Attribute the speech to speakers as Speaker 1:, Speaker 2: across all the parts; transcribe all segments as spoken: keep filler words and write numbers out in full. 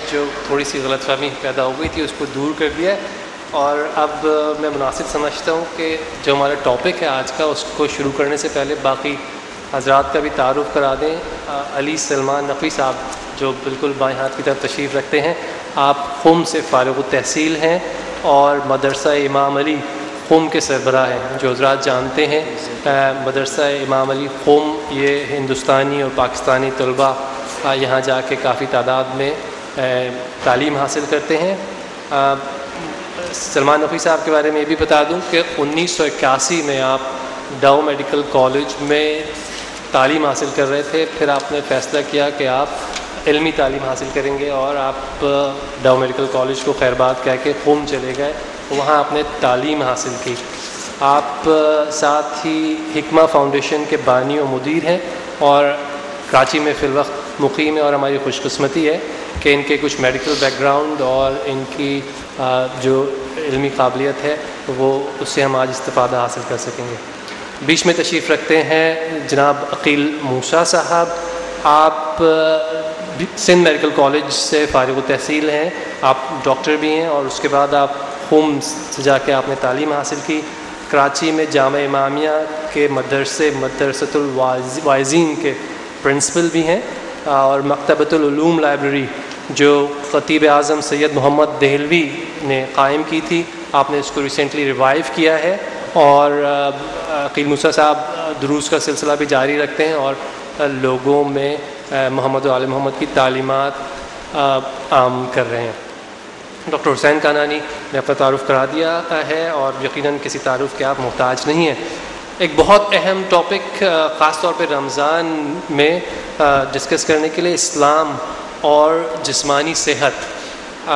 Speaker 1: جو تھوڑی سی غلط فہمی پیدا ہو گئی تھی اس کو دور کر دیا ہے، اور اب میں مناسب سمجھتا ہوں کہ جو ہمارا ٹاپک ہے آج کا اس کو شروع کرنے سے پہلے باقی حضرات کا بھی تعارف کرا دیں۔ علی سلمان نقوی صاحب جو بالکل بائیں ہاتھ کی طرف تشریف رکھتے ہیں، آپ قم سے فارغ التحصیل ہیں اور مدرسہ امام علی قم کے سربراہ ہیں۔ جو حضرات جانتے ہیں مدرسہ امام علی قم یہ ہندوستانی اور پاکستانی طلباء یہاں جا کے کافی تعداد میں تعلیم حاصل کرتے ہیں۔ سلمان نقوی صاحب کے بارے میں یہ بھی بتا دوں کہ انیس سو اکیاسی میں آپ ڈاؤ میڈیکل کالج میں تعلیم حاصل کر رہے تھے، پھر آپ نے فیصلہ کیا کہ آپ علمی تعلیم حاصل کریں گے اور آپ ڈاؤ میڈیکل کالج کو خیر بات کہہ کے قم چلے گئے، وہاں آپ نے تعلیم حاصل کی۔ آپ ساتھ ہی حکمہ فاؤنڈیشن کے بانی و مدیر ہیں اور کراچی میں فی الوقت مقیم ہے، اور ہماری خوش قسمتی ہے کہ ان کے کچھ میڈیکل بیک گراؤنڈ اور ان کی جو علمی قابلیت ہے وہ اس سے ہم آج استفادہ حاصل کر سکیں گے۔ بیچ میں تشریف رکھتے ہیں جناب عقیل موسیٰ صاحب، آپ سندھ میڈیکل کالج سے فارغ التحصیل ہیں، آپ ڈاکٹر بھی ہیں، اور اس کے بعد آپ قم سے جا کے آپ نے تعلیم حاصل کی۔ کراچی میں جامعہ امامیہ کے مدرسے مدرسۃ الواعظین کے پرنسپل بھی ہیں، اور مکتبۃ العلوم لائبریری جو خطیب اعظم سید محمد دہلوی نے قائم کی تھی، آپ نے اس کو ریسنٹلی ریوائیو کیا ہے، اور عقیل موسیٰ صاحب دروس کا سلسلہ بھی جاری رکھتے ہیں اور لوگوں میں محمد و آل محمد کی تعلیمات عام کر رہے ہیں۔ ڈاکٹر حسین کانانی نے اپنا تعارف کرا دیا ہے اور یقیناً کسی تعارف کے آپ محتاج نہیں ہیں۔ ایک بہت اہم ٹاپک خاص طور پہ رمضان میں ڈسکس کرنے کے لیے اسلام اور جسمانی صحت،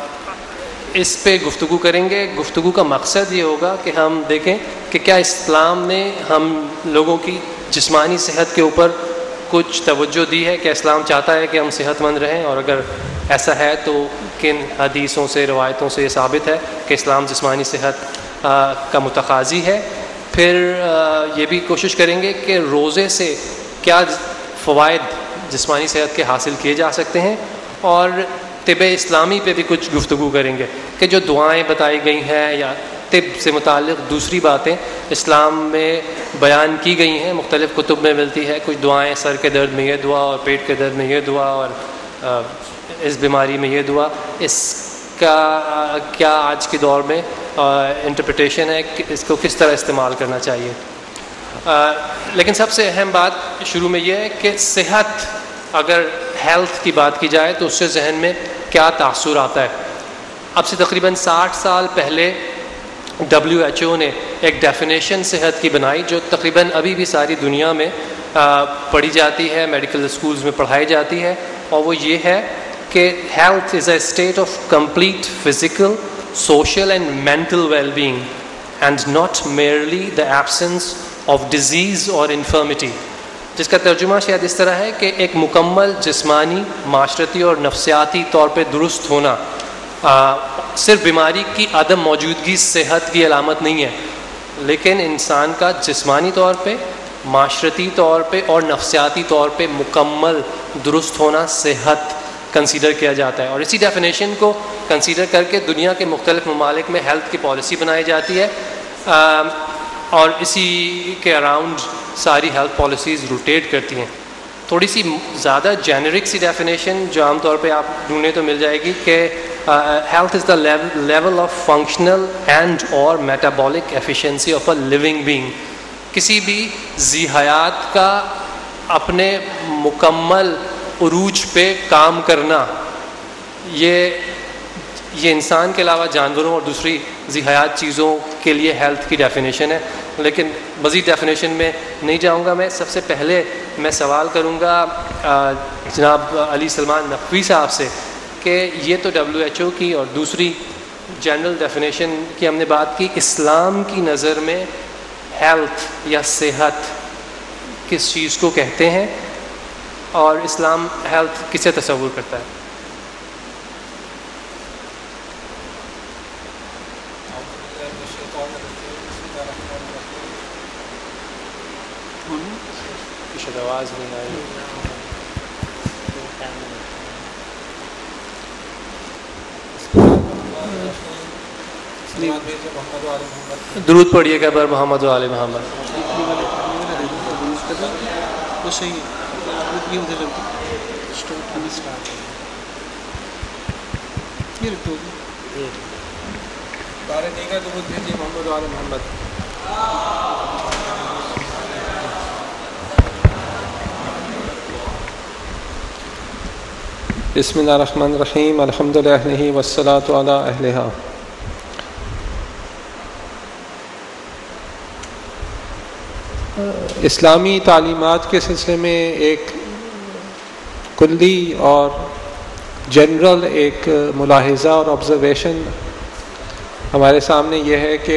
Speaker 1: اس پہ گفتگو کریں گے۔ گفتگو کا مقصد یہ ہوگا کہ ہم دیکھیں کہ کیا اسلام نے ہم لوگوں کی جسمانی صحت کے اوپر کچھ توجہ دی ہے، کہ اسلام چاہتا ہے کہ ہم صحت مند رہیں، اور اگر ایسا ہے تو کن حدیثوں سے روایتوں سے یہ ثابت ہے کہ اسلام جسمانی صحت کا متقاضی ہے۔ پھر یہ بھی کوشش کریں گے کہ روزے سے کیا فوائد جسمانی صحت کے حاصل کیے جا سکتے ہیں، اور طب اسلامی پہ بھی کچھ گفتگو کریں گے کہ جو دعائیں بتائی گئی ہیں یا طب سے متعلق دوسری باتیں اسلام میں بیان کی گئی ہیں، مختلف کتب میں ملتی ہے۔ کچھ دعائیں سر کے درد میں یہ دعا، اور پیٹ کے درد میں یہ دعا، اور اس بیماری میں یہ دعا، اس کا کیا آج کے دور میں انٹرپریٹیشن ہے کہ اس کو کس طرح استعمال کرنا چاہیے۔ لیکن سب سے اہم بات شروع میں یہ ہے کہ صحت، اگر ہیلتھ کی بات کی جائے تو اس سے ذہن میں کیا تاثر آتا ہے۔ اب سے تقریباً ساٹھ سال پہلے ڈبلیو ایچ او نے ایک ڈیفینیشن صحت کی بنائی جو تقریباً ابھی بھی ساری دنیا میں پڑھی جاتی ہے، میڈیکل اسکولز میں پڑھائی جاتی ہے، اور وہ یہ ہے کہ health is a state of complete physical, social and mental well being and not merely the absence of disease اور انفرمٹی، جس کا ترجمہ شاید اس طرح ہے کہ ایک مکمل جسمانی، معاشرتی اور نفسیاتی طور پہ درست ہونا آ, صرف بیماری کی عدم موجودگی صحت کی علامت نہیں ہے، لیکن انسان کا جسمانی طور پہ، معاشرتی طور پہ اور نفسیاتی طور پہ مکمل درست ہونا صحت کنسیڈر کیا جاتا ہے۔ اور اسی ڈیفینیشن کو کنسیڈر کر کے دنیا کے مختلف ممالک میں ہیلتھ کی پالیسی بنائی جاتی ہے، آ, اور اسی کے اراؤنڈ ساری ہیلتھ پالیسیز روٹیٹ کرتی ہیں۔ تھوڑی سی زیادہ جینرک سی ڈیفینیشن جو عام طور پہ آپ ڈھونڈیں تو مل جائے گی کہ health is the level of functional and اور metabolic efficiency of a living being, کسی بھی ذی حیات کا اپنے مکمل عروج پہ کام کرنا، یہ یہ انسان کے علاوہ جانوروں اور دوسری ذی حیات چیزوں کے لیے ہیلتھ کی ڈیفینیشن ہے۔ لیکن مزید ڈیفینیشن میں نہیں جاؤں گا، میں سب سے پہلے میں سوال کروں گا جناب علی سلمان نقوی صاحب سے کہ یہ تو ڈبلیو ایچ او کی اور دوسری جنرل ڈیفینیشن کی ہم نے بات کی، اسلام کی نظر میں ہیلتھ یا صحت کس چیز کو کہتے ہیں، اور اسلام ہیلتھ کسے تصور کرتا ہے؟ آواز نہیں آئی۔ درود پڑھیے گا بر محمد و آل محمد.
Speaker 2: وہ صحیح ہے. یہ ادھر یہ رکھ دو
Speaker 1: سارے ٹھیک ہے. درود بھیجیے محمد و آل محمد. بسم اللہ الرحمن الرحیم. الحمد للہ والصلاۃ علی اہلہا. اسلامی تعلیمات کے سلسلے میں ایک کلی اور جنرل ایک ملاحظہ اور آبزرویشن ہمارے سامنے یہ ہے کہ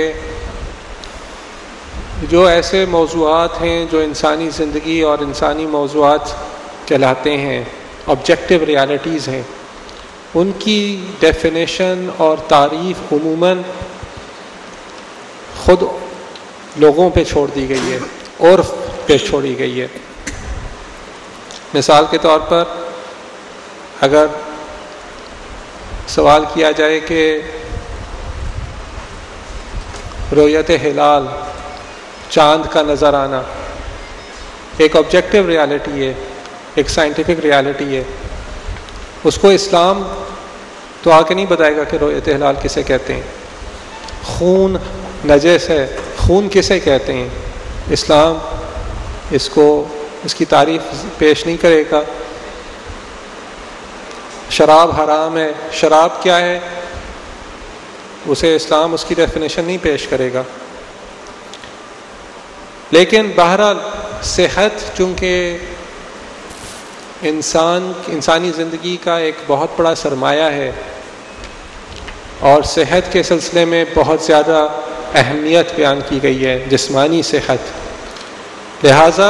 Speaker 1: جو ایسے موضوعات ہیں جو انسانی زندگی اور انسانی موضوعات کہلاتے ہیں، آبجیکٹیو ریالٹیز ہیں، ان کی ڈیفینیشن اور تعریف عموماً خود لوگوں پہ چھوڑ دی گئی ہے، عرف پہ چھوڑی گئی ہے. مثال کے طور پر اگر سوال کیا جائے کہ رؤیت ہلال، چاند کا نظر آنا ایک آبجیکٹیو ریالٹی ہے، ایک سائنٹیفک ریالٹی ہے، اس کو اسلام تو آ کے نہیں بتائے گا کہ رؤیت ہلال کسے کہتے ہیں. خون نجس ہے، خون کسے کہتے ہیں، اسلام اس کو اس کی تعریف پیش نہیں کرے گا. شراب حرام ہے، شراب کیا ہے، اسے اسلام اس کی ڈیفینیشن نہیں پیش کرے گا. لیکن بہرحال صحت چونکہ انسان انسانی زندگی کا ایک بہت بڑا سرمایہ ہے اور صحت کے سلسلے میں بہت زیادہ اہمیت بیان کی گئی ہے، جسمانی صحت. لہٰذا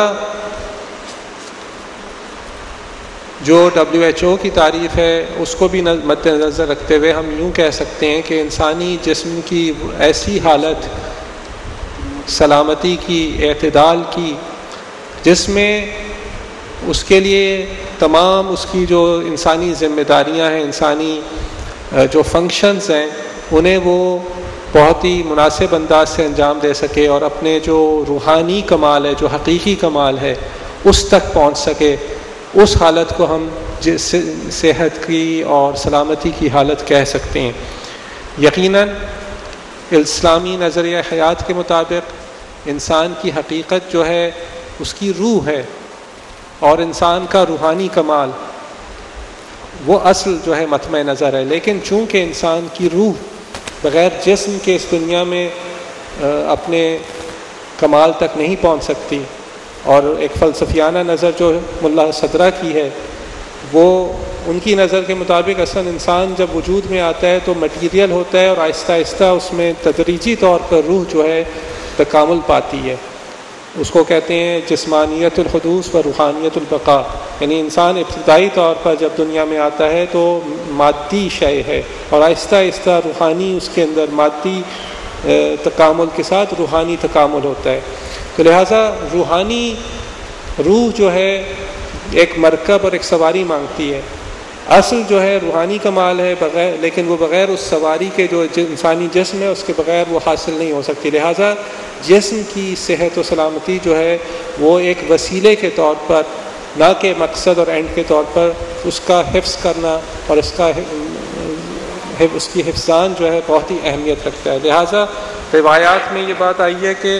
Speaker 1: جو ڈبلیو ایچ او کی تعریف ہے اس کو بھی مد نظر رکھتے ہوئے ہم یوں کہہ سکتے ہیں کہ انسانی جسم کی ایسی حالت سلامتی کی، اعتدال کی، جس میں اس کے لیے تمام اس کی جو انسانی ذمہ داریاں ہیں، انسانی جو فنکشنز ہیں، انہیں وہ بہت ہی مناسب انداز سے انجام دے سکے اور اپنے جو روحانی کمال ہے، جو حقیقی کمال ہے، اس تک پہنچ سکے. اس حالت کو ہم صحت کی اور سلامتی کی حالت کہہ سکتے ہیں. یقیناً اسلامی نظریہ حیات کے مطابق انسان کی حقیقت جو ہے اس کی روح ہے، اور انسان کا روحانی کمال وہ اصل جو ہے مطمع نظر ہے. لیکن چونکہ انسان کی روح بغیر جسم کے اس دنیا میں اپنے کمال تک نہیں پہنچ سکتی، اور ایک فلسفیانہ نظر جو ملا صدرہ کی ہے، وہ ان کی نظر کے مطابق اصلا انسان جب وجود میں آتا ہے تو مٹیریل ہوتا ہے اور آہستہ آہستہ اس میں تدریجی طور پر روح جو ہے تکامل پاتی ہے. اس کو کہتے ہیں جسمانیت الحدوث و روحانیت البقاء. یعنی انسان ابتدائی طور پر جب دنیا میں آتا ہے تو مادی شے ہے، اور آہستہ آہستہ روحانی اس کے اندر مادی تکامل کے ساتھ روحانی تکامل ہوتا ہے. تو لہٰذا روحانی روح جو ہے ایک مرکب اور ایک سواری مانگتی ہے. اصل جو ہے روحانی کمال ہے، بغیر لیکن وہ بغیر اس سواری کے جو انسانی جسم ہے اس کے بغیر وہ حاصل نہیں ہو سکتی. لہٰذا جسم کی صحت و سلامتی جو ہے وہ ایک وسیلے کے طور پر، نہ کہ مقصد اور اینڈ کے طور پر اس کا حفظ کرنا اور اس کا اس کی حفظان جو ہے بہت ہی اہمیت رکھتا ہے. لہٰذا روایات میں یہ بات آئی ہے کہ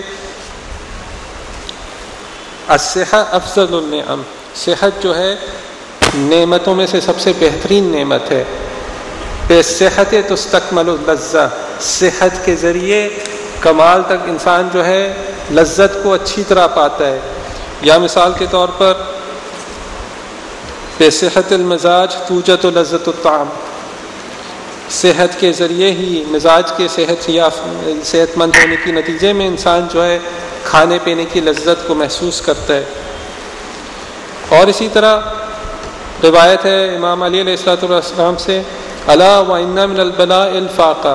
Speaker 1: الصحۃ افضل النعم، صحت جو ہے نعمتوں میں سے سب سے بہترین نعمت ہے. بصحت تستکمل اللذہ، صحت کے ذریعے کمال تک انسان جو ہے لذت کو اچھی طرح پاتا ہے. یا مثال کے طور پر بصحت المزاج توجد لذت الطعام، صحت کے ذریعے ہی مزاج کے صحت یا صحت مند ہونے کے نتیجے میں انسان جو ہے کھانے پینے کی لذت کو محسوس کرتا ہے. اور اسی طرح روایت ہے امام علی علیہ الصلوۃ والسلام سے، الا وان من البلاء الفاقہ،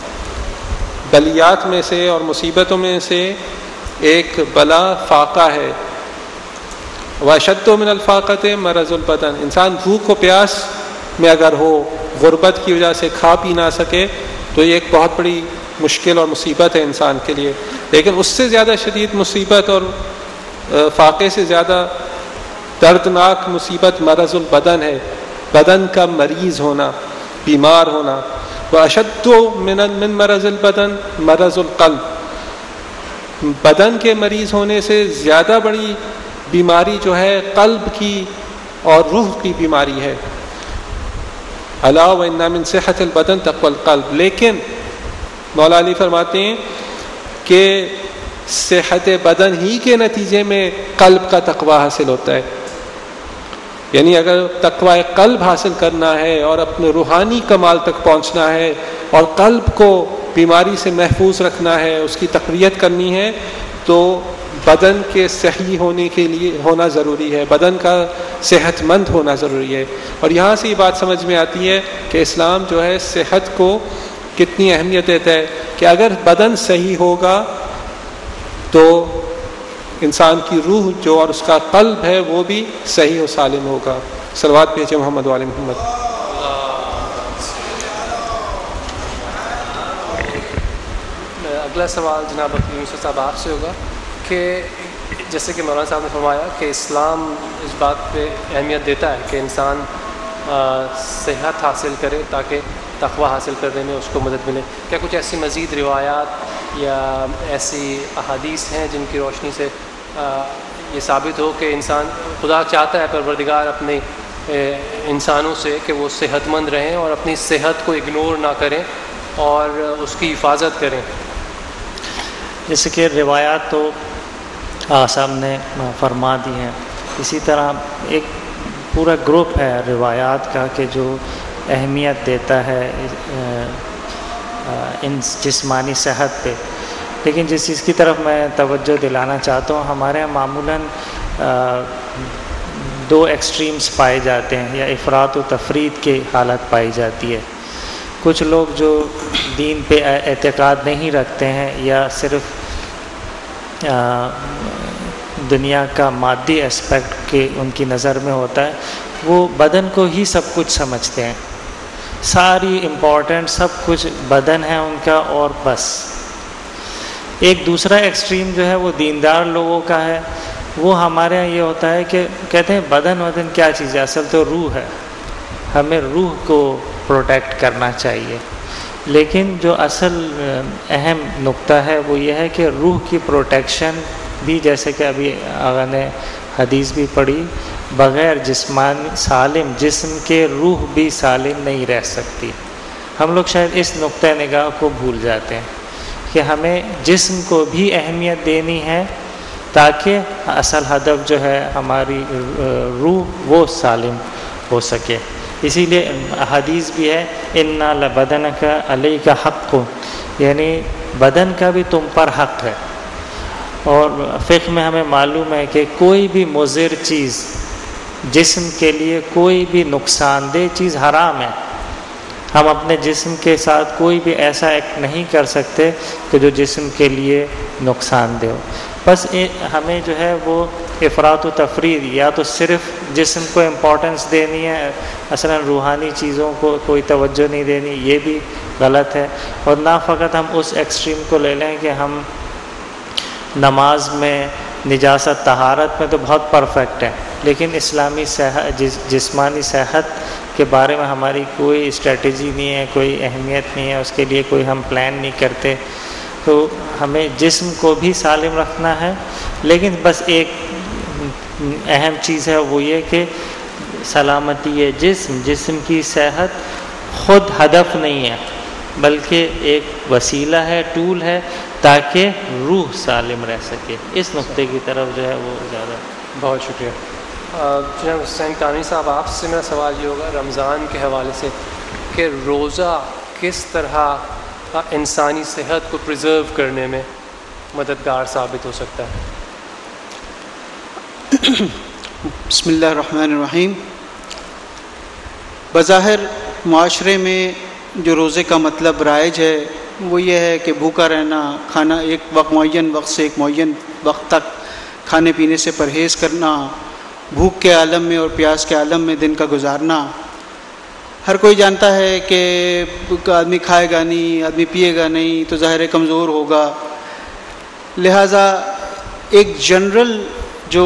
Speaker 1: بلیات میں سے اور مصیبتوں میں سے ایک بلا فاقہ ہے. واشد من الفاقۃ مرض البدن، انسان بھوک و پیاس میں اگر ہو، غربت کی وجہ سے کھا پی نہ سکے
Speaker 3: تو یہ ایک بہت بڑی مشکل اور مصیبت ہے انسان کے لیے. لیکن اس سے زیادہ شدید مصیبت اور فاقے سے زیادہ دردناک مصیبت مرض البدن ہے، بدن کا مریض ہونا، بیمار ہونا. واشد من من مرض البدن مرض القلب، بدن کے مریض ہونے سے زیادہ بڑی بیماری جو ہے قلب کی اور روح کی بیماری ہے. الا وان من صحت البدن تقوى القلب. لیکن مولا علی فرماتے ہیں کہ صحت بدن ہی کے نتیجے میں قلب کا تقوی حاصل ہوتا ہے. یعنی اگر تقوی قلب حاصل کرنا ہے اور اپنے روحانی کمال تک پہنچنا ہے اور قلب کو بیماری سے محفوظ رکھنا ہے، اس کی تقویت کرنی ہے، تو بدن کے صحیح ہونے کے لیے ہونا ضروری ہے، بدن کا صحت مند ہونا ضروری ہے. اور یہاں سے یہ بات سمجھ میں آتی ہے کہ اسلام جو ہے صحت کو کتنی اہمیت دیتا ہے کہ اگر بدن صحیح ہوگا تو انسان کی روح جو اور اس کا قلب ہے وہ بھی صحیح و سالم ہوگا. صلوات بھیجے محمد و آل محمد.
Speaker 1: اگلا سوال جناب یونس صاحب آپ سے ہوگا کہ جیسے کہ مولانا صاحب نے فرمایا کہ اسلام اس بات پہ اہمیت دیتا ہے کہ انسان صحت حاصل کرے تاکہ تقوی حاصل کرنے میں اس کو مدد ملے. کیا کچھ ایسی مزید روایات یا ایسی احادیث ہیں جن کی روشنی سے یہ ثابت ہو کہ انسان خدا چاہتا ہے پروردگار اپنے انسانوں سے کہ وہ صحت مند رہیں اور اپنی صحت کو اگنور نہ کریں اور اس کی حفاظت کریں؟
Speaker 4: جیسے کہ روایات تو صاحب نے فرما دی ہیں، اسی طرح ایک پورا گروپ ہے روایات کا کہ جو اہمیت دیتا ہے ان جسمانی صحت پہ. لیکن جس چیز کی طرف میں توجہ دلانا چاہتا ہوں، ہمارے یہاں معمولاً دو ایکسٹریمز پائے جاتے ہیں یا افراط و تفرید کی حالت پائی جاتی ہے. کچھ لوگ جو دین پہ اعتقاد نہیں رکھتے ہیں یا صرف دنیا کا مادی اسپیکٹ کے ان کی نظر میں ہوتا ہے، وہ بدن کو ہی سب کچھ سمجھتے ہیں، ساری امپورٹنٹ سب کچھ بدن ہے ان کا اور بس. ایک دوسرا ایکسٹریم جو ہے وہ دیندار لوگوں کا ہے. وہ ہمارے یہاں یہ ہوتا ہے کہ کہتے ہیں بدن ودن کیا چیز ہے، اصل تو روح ہے، ہمیں روح کو پروٹیکٹ کرنا چاہیے. لیکن جو اصل اہم نقطہ ہے وہ یہ ہے کہ روح کی پروٹیکشن بھی، جیسے کہ ابھی آغا نے حدیث بھی پڑھی، بغیر جسمانی سالم جسم کے روح بھی سالم نہیں رہ سکتی. ہم لوگ شاید اس نقطہ نگاہ کو بھول جاتے ہیں کہ ہمیں جسم کو بھی اہمیت دینی ہے تاکہ اصل ہدف جو ہے ہماری روح وہ سالم ہو سکے. اسی لیے حدیث بھی ہے اِنَّا لَبَدَنَكَ عَلَيْكَ حَقٌّ، یعنی بدن کا بھی تم پر حق ہے. اور فقہ میں ہمیں معلوم ہے کہ کوئی بھی مضر چیز جسم کے لیے، کوئی بھی نقصان دہ چیز حرام ہے. ہم اپنے جسم کے ساتھ کوئی بھی ایسا ایکٹ نہیں کر سکتے کہ جو جسم کے لیے نقصان دہ ہو. بس ہمیں جو ہے وہ افراط و تفرید، یا تو صرف جسم کو امپورٹنس دینی ہے، اصلا روحانی چیزوں کو کوئی توجہ نہیں دینی، یہ بھی غلط ہے. اور نہ فقط ہم اس ایکسٹریم کو لے لیں کہ ہم نماز میں نجاست طہارت میں تو بہت پرفیکٹ ہے، لیکن اسلامی صحت جس جسمانی صحت کے بارے میں ہماری کوئی اسٹریٹجی نہیں ہے، کوئی اہمیت نہیں ہے، اس کے لیے کوئی ہم پلان نہیں کرتے. تو ہمیں جسم کو بھی سالم رکھنا ہے، لیکن بس ایک اہم چیز ہے وہ یہ کہ سلامتی جسم جسم کی صحت خود ہدف نہیں ہے، بلکہ ایک وسیلہ ہے، ٹول ہے تاکہ روح سالم رہ سکے. اس نقطے کی طرف جو ہے وہ زیادہ.
Speaker 1: بہت شکریہ. جناب حسین کانی صاحب، آپ سے میرا سوال یہ ہوگا رمضان کے حوالے سے کہ روزہ کس طرح انسانی صحت کو پریزرو کرنے میں مددگار ثابت ہو سکتا ہے؟
Speaker 2: بسم اللہ الرحمن الرحیم. بظاہر معاشرے میں جو روزے کا مطلب رائج ہے وہ یہ ہے کہ بھوکا رہنا، کھانا ایک وقت معین وقت سے ایک معین وقت تک کھانے پینے سے پرہیز کرنا، بھوک کے عالم میں اور پیاس کے عالم میں دن کا گزارنا. ہر کوئی جانتا ہے کہ آدمی کھائے گا نہیں، آدمی پیے گا نہیں تو ظاہر کمزور ہوگا. لہٰذا ایک جنرل جو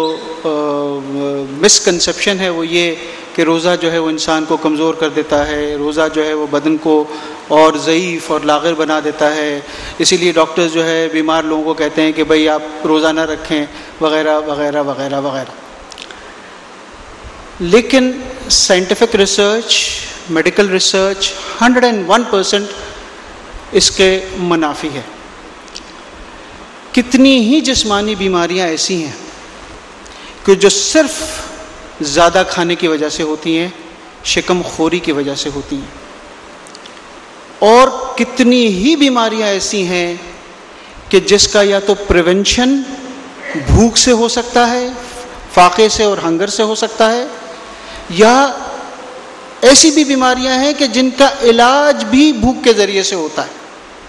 Speaker 2: مسکنسیپشن ہے وہ یہ کہ روزہ جو ہے وہ انسان کو کمزور کر دیتا ہے، روزہ جو ہے وہ بدن کو اور ضعیف اور لاغر بنا دیتا ہے، اسی لیے ڈاکٹرز جو ہے بیمار لوگوں کو کہتے ہیں کہ بھئی آپ روزہ نہ رکھیں وغیرہ وغیرہ وغیرہ وغیرہ. لیکن scientific research, medical research hundred and one percent اس کے منافی ہے. کتنی ہی جسمانی بیماریاں ایسی ہیں کہ جو صرف زیادہ کھانے کی وجہ سے ہوتی ہیں، شکم خوری کی وجہ سے ہوتی ہیں، اور کتنی ہی بیماریاں ایسی ہیں کہ جس کا یا تو پریونشن بھوک سے ہو سکتا ہے، فاقے سے اور ہنگر سے ہو سکتا ہے، یا ایسی بھی بیماریاں ہیں کہ جن کا علاج بھی بھوک کے ذریعے سے ہوتا ہے.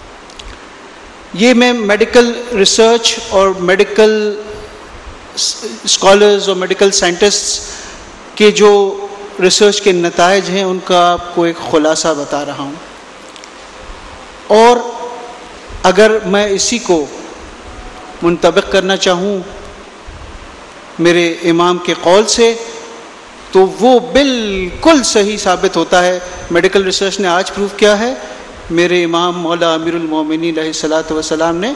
Speaker 2: یہ میں میڈیکل ریسرچ اور میڈیکل اسکالرز اور میڈیکل سائنٹسٹس کے جو ریسرچ کے نتائج ہیں ان کا آپ کو ایک خلاصہ بتا رہا ہوں. اور اگر میں اسی کو منطبق کرنا چاہوں میرے امام کے قول سے تو وہ بالکل صحیح ثابت ہوتا ہے. میڈیکل ریسرچ نے آج پروف کیا ہے، میرے امام مولا امیر المومنین علیہ الصلاۃ والسلام نے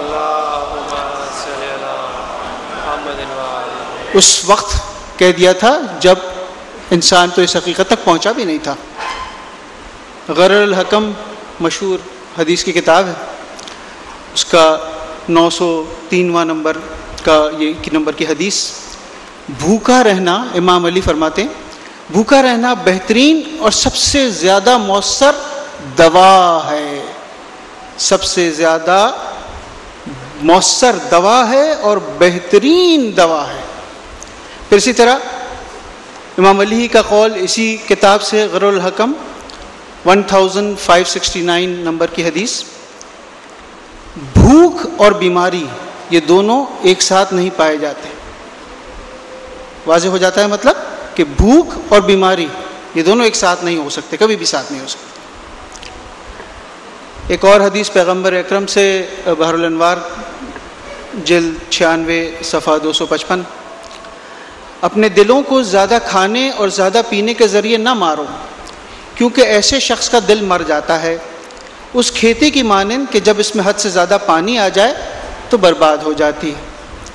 Speaker 2: اس وقت کہہ دیا تھا جب انسان تو اس حقیقت تک پہنچا بھی نہیں تھا. غرر الحکم مشہور حدیث کی کتاب ہے، اس کا نو سو تینواں نمبر کا یہ نمبر کی حدیث. بھوکا رہنا، امام علی فرماتے ہیں بھوکا رہنا بہترین اور سب سے زیادہ مؤثر دوا ہے، سب سے زیادہ مؤثر دوا ہے اور بہترین دوا ہے. پھر اسی طرح امام علی کا قول اسی کتاب سے غرر الحکم پندرہ سو اناسی نمبر کی حدیث، بھوک اور بیماری یہ دونوں ایک ساتھ نہیں پائے جاتے. واضح ہو جاتا ہے مطلب کہ بھوک اور بیماری یہ دونوں ایک ساتھ نہیں ہو سکتے، کبھی بھی ساتھ نہیں ہو سکتے. ایک اور حدیث پیغمبر اکرم سے بحر الانوار جلد چھیانوے صفحہ دو سو پچپن، اپنے دلوں کو زیادہ کھانے اور زیادہ پینے کے ذریعے نہ مارو، کیونکہ ایسے شخص کا دل مر جاتا ہے اس کھیتی کی مانند کہ جب اس میں حد سے زیادہ پانی آ جائے تو برباد ہو جاتی ہے.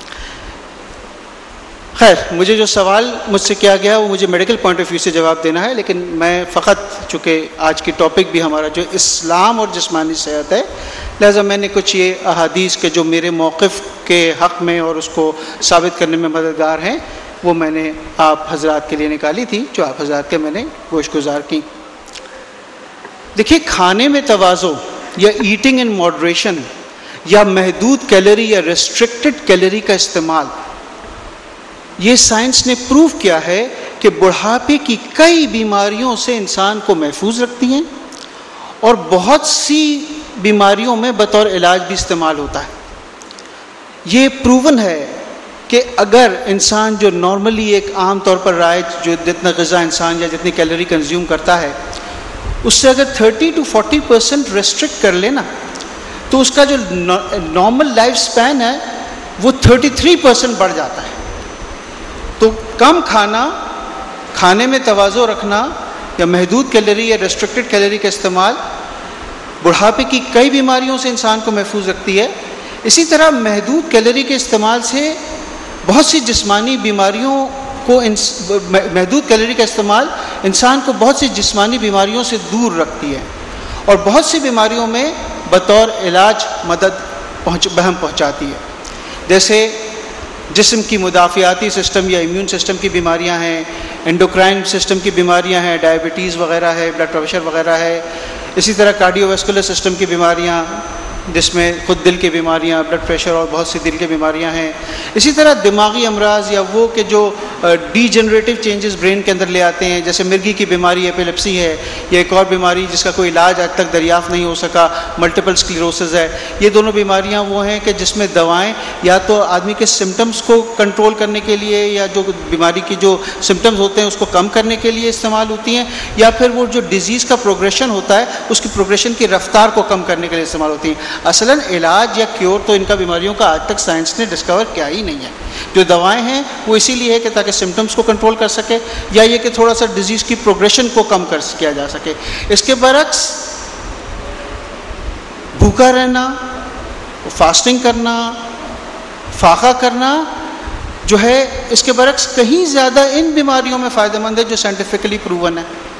Speaker 2: خیر، مجھے جو سوال مجھ سے کیا گیا وہ مجھے میڈیکل پوائنٹ آف ویو سے جواب دینا ہے، لیکن میں فقط چونکہ آج کی ٹاپک بھی ہمارا جو اسلام اور جسمانی صحت ہے، لہذا میں نے کچھ یہ احادیث کے جو میرے موقف کے حق میں اور اس کو ثابت کرنے میں مددگار ہیں وہ میں نے آپ حضرات کے لیے نکالی تھی، جو آپ حضرات کے میں نے گوش گزار کی. دیکھیے، کھانے میں توازن یا ایٹنگ ان ماڈریشن یا محدود کیلری یا ریسٹرکٹڈ کیلری کا استعمال، یہ سائنس نے پروف کیا ہے کہ بڑھاپے کی کئی بیماریوں سے انسان کو محفوظ رکھتی ہیں اور بہت سی بیماریوں میں بطور علاج بھی استعمال ہوتا ہے. یہ پروون ہے کہ اگر انسان جو نارملی ایک عام طور پر رائج جو جتنا غذا انسان یا جتنی کیلری کنزیوم کرتا ہے اس سے اگر thirty to forty percent restrict کر لینا تو اس کا جو نارمل لائف سپین ہے وہ تھرٹی تھری پرسینٹ بڑھ جاتا ہے. تو کم کھانا، کھانے میں توازن رکھنا یا محدود کیلری یا ریسٹرکٹڈ کیلری کا استعمال بڑھاپے کی کئی بیماریوں سے انسان کو محفوظ رکھتی ہے. اسی طرح محدود کیلری کے استعمال سے بہت سی جسمانی بیماریوں کو محدود کیلری کا استعمال انسان کو بہت سی جسمانی بیماریوں سے دور رکھتی ہے اور بہت سی بیماریوں میں بطور علاج مدد پہنچ بہم پہنچاتی ہے. جیسے جسم کی مدافعاتی سسٹم یا امیون سسٹم کی بیماریاں ہیں، انڈوکرائن سسٹم کی بیماریاں ہیں، ڈائبٹیز وغیرہ ہے، بلڈ پریشر وغیرہ ہے. اسی طرح کارڈیو ویسکولر سسٹم کی بیماریاں، جس میں خود دل کی بیماریاں، بلڈ پریشر اور بہت سی دل کی بیماریاں ہیں. اسی طرح دماغی امراض یا وہ کہ جو ڈی جنریٹو چینجز برین کے اندر لے آتے ہیں، جیسے مرگی کی بیماری ایپیلیپسی ہے، یا ایک اور بیماری جس کا کوئی علاج آج تک دریافت نہیں ہو سکا، ملٹیپل اسکلیروسس ہے. یہ دونوں بیماریاں وہ ہیں کہ جس میں دوائیں یا تو آدمی کے سمٹمز کو کنٹرول کرنے کے لیے یا جو بیماری کی جو سمٹمز ہوتے ہیں اس کو کم کرنے کے لیے استعمال ہوتی ہیں، یا پھر وہ جو ڈیزیز کا پروگریشن ہوتا ہے اس کی پروگریشن کی رفتار کو کم کرنے کے لیے استعمال ہوتی ہیں. اصلاً علاج یا کیور تو ان کا بیماریوں کا آج تک سائنس نے ڈسکور کیا ہی نہیں ہے. جو دوائیں ہیں وہ اسی لیے ہے کہ تاکہ سمٹمز کو کنٹرول کر سکے یا یہ کہ تھوڑا سا ڈیزیز کی پروگریشن کو کم کر کیا جا سکے. اس کے برعکس بھوکا رہنا، فاسٹنگ کرنا، فاقہ کرنا جو ہے اس کے برعکس کہیں زیادہ ان بیماریوں میں فائدہ مند ہے جو سائنٹیفکلی پروون ہے.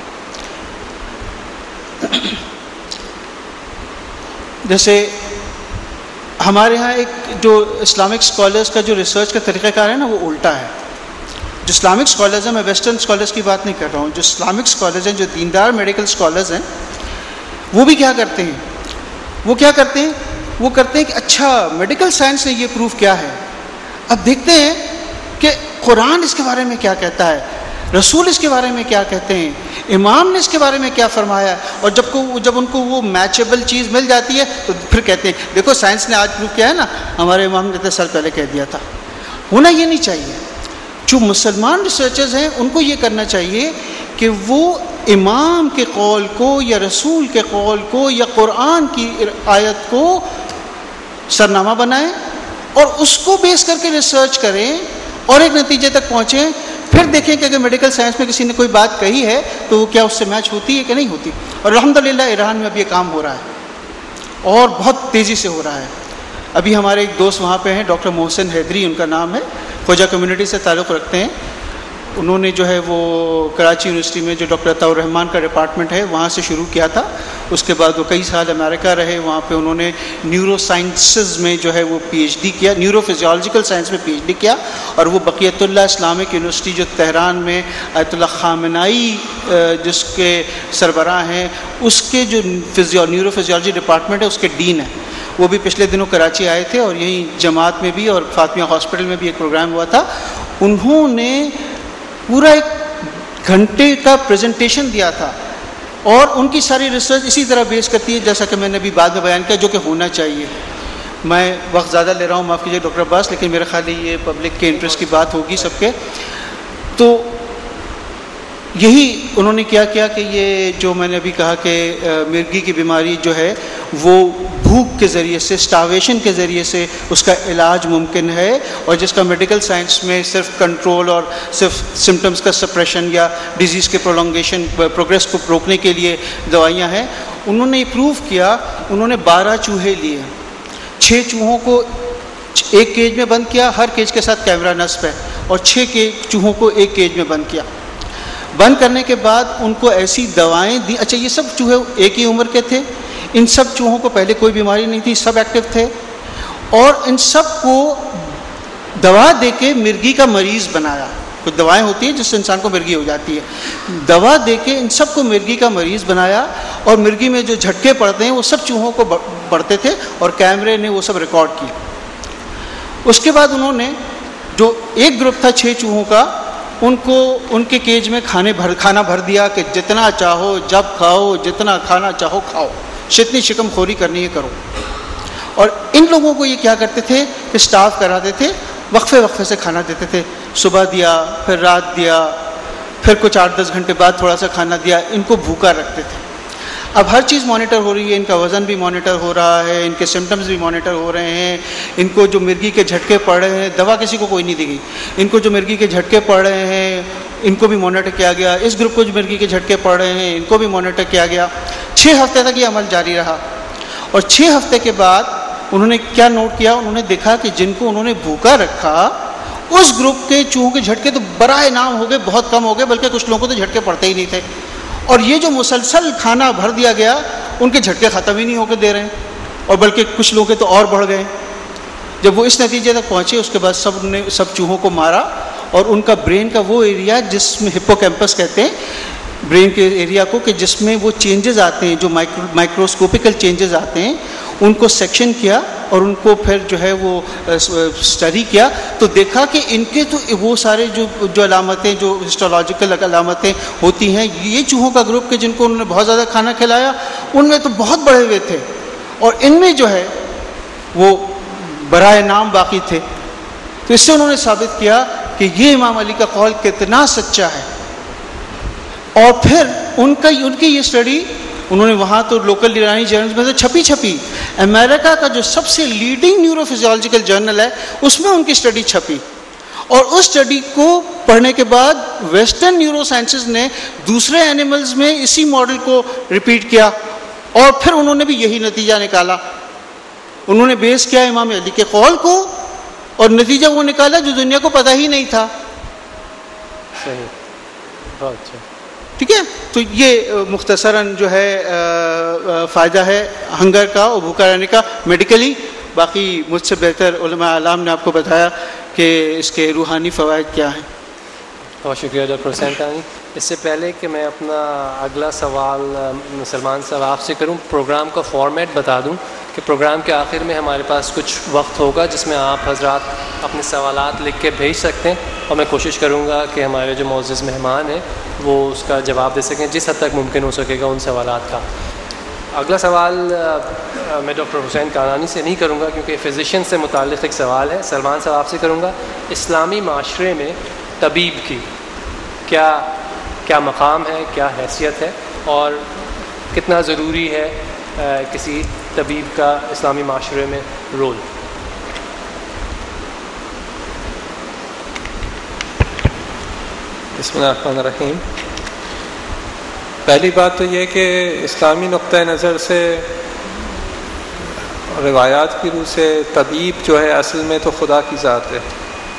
Speaker 2: جیسے ہمارے ہاں ایک جو اسلامک اسکالرس کا جو ریسرچ کا طریقہ کار ہے نا وہ الٹا ہے. جو اسلامک اسکالرز ہیں، میں ویسٹرن اسکالرس کی بات نہیں کر رہا ہوں، جو اسلامک اسکالرز ہیں، جو دیندار میڈیکل اسکالرز ہیں، وہ بھی کیا کرتے ہیں وہ کیا کرتے ہیں وہ کرتے ہیں کہ اچھا میڈیکل سائنس نے یہ پروف کیا ہے، اب دیکھتے ہیں کہ قرآن اس کے بارے میں کیا کہتا ہے، رسول اس کے بارے میں کیا کہتے ہیں، امام نے اس کے بارے میں کیا فرمایا ہے. اور جب کو جب ان کو وہ میچیبل چیز مل جاتی ہے تو پھر کہتے ہیں دیکھو سائنس نے آج پروف کیا ہے نا، ہمارے امام نے تو سال پہلے کہہ دیا تھا. ہونا یہ نہیں چاہیے. جو مسلمان ریسرچرز ہیں ان کو یہ کرنا چاہیے کہ وہ امام کے قول کو یا رسول کے قول کو یا قرآن کی آیت کو سرنامہ بنائیں اور اس کو بیس کر کے ریسرچ کریں اور ایک نتیجے تک پہنچیں. پھر دیکھیں کہ اگر میڈیکل سائنس میں کسی نے کوئی بات کہی ہے تو وہ کیا اس سے میچ ہوتی ہے کہ نہیں ہوتی. اور الحمدللہ ایران میں اب یہ کام ہو رہا ہے اور بہت تیزی سے ہو رہا ہے. ابھی ہمارے ایک دوست وہاں پہ ہیں، ڈاکٹر محسن حیدری ان کا نام ہے، خوجہ کمیونٹی سے تعلق رکھتے ہیں. انہوں نے جو ہے وہ کراچی یونیورسٹی میں جو ڈاکٹر عطاء الرحمان کا ڈپارٹمنٹ ہے وہاں سے شروع کیا تھا. اس کے بعد وہ کئی سال امریکہ رہے، وہاں پہ انہوں نے نیورو سائنسز میں جو ہے وہ پی ایچ ڈی کیا، نیورو فزیولوجیکل سائنس میں پی ایچ ڈی کیا. اور وہ بقیت اللہ اسلامک یونیورسٹی جو تہران میں آیت اللہ خامنائی جس کے سربراہ ہیں اس کے جو فزیو نیورو فزیولوجی ڈپارٹمنٹ ہے اس کے ڈین ہیں، وہ بھی پچھلے دنوں کراچی آئے تھے اور یہیں جماعت میں بھی اور فاطمیہ ہاسپٹل میں بھی ایک پروگرام ہوا تھا. انہوں نے پورا ایک گھنٹے کا پریزنٹیشن دیا تھا اور ان کی ساری ریسرچ اسی طرح بیس کرتی ہے جیسا کہ میں نے ابھی بعد میں بیان کیا، جو کہ ہونا چاہیے. میں وقت زیادہ لے رہا ہوں، معاف کیجیے ڈاکٹر عباس، لیکن میرا خیال ہے یہ پبلک کے انٹرسٹ کی بات ہوگی سب کے. تو یہی انہوں نے کیا کیا کہ یہ جو میں نے ابھی کہا کہ مرگی کی بیماری جو ہے وہ بھوک کے ذریعے سے، اسٹاویشن کے ذریعے سے اس کا علاج ممکن ہے، اور جس کا میڈیکل سائنس میں صرف کنٹرول اور صرف سمٹمز کا سپریشن یا ڈیزیز کے پرولونگیشن پروگریس کو روکنے کے لیے دوائیاں ہیں. انہوں نے یہ پروف کیا. انہوں نے بارہ چوہے لیے، چھ چوہوں کو ایک کیج میں بند کیا، ہر کیج کے ساتھ کیمرہ نصب ہے، اور چھ کے چوہوں کو ایک کیج میں بند کیا. بند کرنے کے بعد ان کو ایسی دوائیں دی. اچھا یہ سب چوہے ایک ہی عمر کے تھے، ان سب چوہوں کو پہلے کوئی بیماری نہیں تھی، سب ایکٹیو تھے، اور ان سب کو دوا دے کے مرگی کا مریض بنایا. کچھ دوائیں ہوتی ہیں جس سے انسان کو مرگی ہو جاتی ہے، دوا دے کے ان سب کو مرگی کا مریض بنایا، اور مرگی میں جو جھٹکے پڑتے ہیں وہ سب چوہوں کو پڑتے تھے اور کیمرے نے وہ سب ریکارڈ کیا. اس کے بعد انہوں نے جو ایک گروپ تھا چھ چوہوں کا، ان کو ان کے کیج میں کھانے بھر کھانا بھر دیا کہ جتنا چاہو جب کھاؤ، جتنا کھانا چاہو کھاؤ، جتنی شکم خوری کرنی ہے کرو. اور ان لوگوں کو یہ کیا کرتے تھے کہ اسٹاف کراتے تھے، وقفے وقفے سے کھانا دیتے تھے. صبح دیا، پھر رات دیا، پھر کچھ آٹھ دس گھنٹے بعد تھوڑا سا کھانا دیا. ان کو بھوکا رکھتے تھے. اب ہر چیز مانیٹر ہو رہی ہے، ان کا وزن بھی مانیٹر ہو رہا ہے، ان کے سمٹمز بھی مانیٹر ہو رہے ہیں، ان کو جو مرگی کے جھٹکے پڑ رہے ہیں، دوا کسی کو کوئی نہیں دی گئی، ان کو جو مرگی کے جھٹکے پڑ رہے ہیں ان کو بھی مانیٹر کیا گیا. اس گروپ کو جو مرگی کے جھٹکے پڑ رہے ہیں ان کو بھی مانیٹر کیا گیا. چھ ہفتے تک یہ عمل جاری رہا. اور چھ ہفتے کے بعد انہوں نے کیا نوٹ کیا، انہوں نے دیکھا کہ جن کو انہوں نے بھوکا رکھا اس گروپ کے چوہوں کے جھٹکے تو برائے نام ہو گئے، بہت کم ہو گئے، بلکہ کچھ لوگوں کو تو جھٹکے پڑتے ہی نہیں تھے. اور یہ جو مسلسل کھانا بھر دیا گیا ان کے جھٹکے ختم ہی نہیں ہو کے دے رہے ہیں، اور بلکہ کچھ لوگوں کے تو اور بڑھ گئے. جب وہ اس نتیجے تک پہنچے اس کے بعد سب نے سب چوہوں کو مارا، اور ان کا برین کا وہ ایریا جس میں ہپو کیمپس کہتے ہیں برین کے ایریا کو، کہ جس میں وہ چینجز آتے ہیں جو مائکرو مائکروسکوپیکل چینجز آتے ہیں، ان کو سیکشن کیا اور ان کو پھر جو ہے وہ اسٹڈی کیا تو دیکھا کہ ان کے تو وہ سارے جو جو علامتیں جو ہسٹولوجیکل علامتیں ہوتی ہیں یہ چوہوں کا گروپ کے جن کو انہوں نے بہت زیادہ کھانا کھلایا ان میں تو بہت بڑے ہوئے تھے اور ان میں جو ہے وہ برائے نام باقی تھے. تو اس سے انہوں نے ثابت کیا کہ یہ امام علی کا قول کتنا سچا ہے. اور پھر ان کا ان کی یہ اسٹڈی انہوں نے وہاں تو لوکل ایرانی جرنلز میں تو چھپی چھپی امریکہ کا جو سب سے لیڈنگ نیورو فزیولوجیکل جرنل ہے اس میں ان کی اسٹڈی چھپی. اور اس اسٹڈی کو پڑھنے کے بعد ویسٹرن نیورو سائنسز نے دوسرے اینیملز میں اسی ماڈل کو ریپیٹ کیا اور پھر انہوں نے بھی یہی نتیجہ نکالا. انہوں نے بیس کیا امام علی کے قول کو اور نتیجہ وہ نکالا جو دنیا کو پتہ ہی نہیں تھا.
Speaker 1: صحیح, بہت اچھا.
Speaker 2: ٹھیک ہے, تو یہ مختصراً جو ہے فائدہ ہے ہنگر کا اور بھوکا رہنے کا میڈیکلی. باقی مجھ سے بہتر علماء اعلام نے آپ کو بتایا کہ اس کے روحانی فوائد کیا ہیں.
Speaker 1: بہت شکریہ ڈاکٹر حسین کانی. اس سے پہلے کہ میں اپنا اگلا سوال سلمان صاحب آپ سے کروں, پروگرام کا فارمیٹ بتا دوں کہ پروگرام کے آخر میں ہمارے پاس کچھ وقت ہوگا جس میں آپ حضرات اپنے سوالات لکھ کے بھیج سکتے ہیں اور میں کوشش کروں گا کہ ہمارے جو معزز مہمان ہیں وہ اس کا جواب دے سکیں جس حد تک ممکن ہو سکے گا ان سوالات کا. اگلا سوال میں ڈاکٹر حسین کانانی سے نہیں کروں گا کیونکہ فزیشین سے متعلق ایک سوال ہے. سلمان صاحب آپ سے کروں گا, اسلامی معاشرے میں طبیب کی کیا کیا مقام ہے, کیا حیثیت ہے اور کتنا ضروری ہے کسی طبیب کا اسلامی معاشرے میں رول؟
Speaker 3: بسم اللہ الرحمن الرحیم. پہلی بات تو یہ کہ اسلامی نقطۂ نظر سے روایات کی روح سے طبیب جو ہے اصل میں تو خدا کی ذات ہے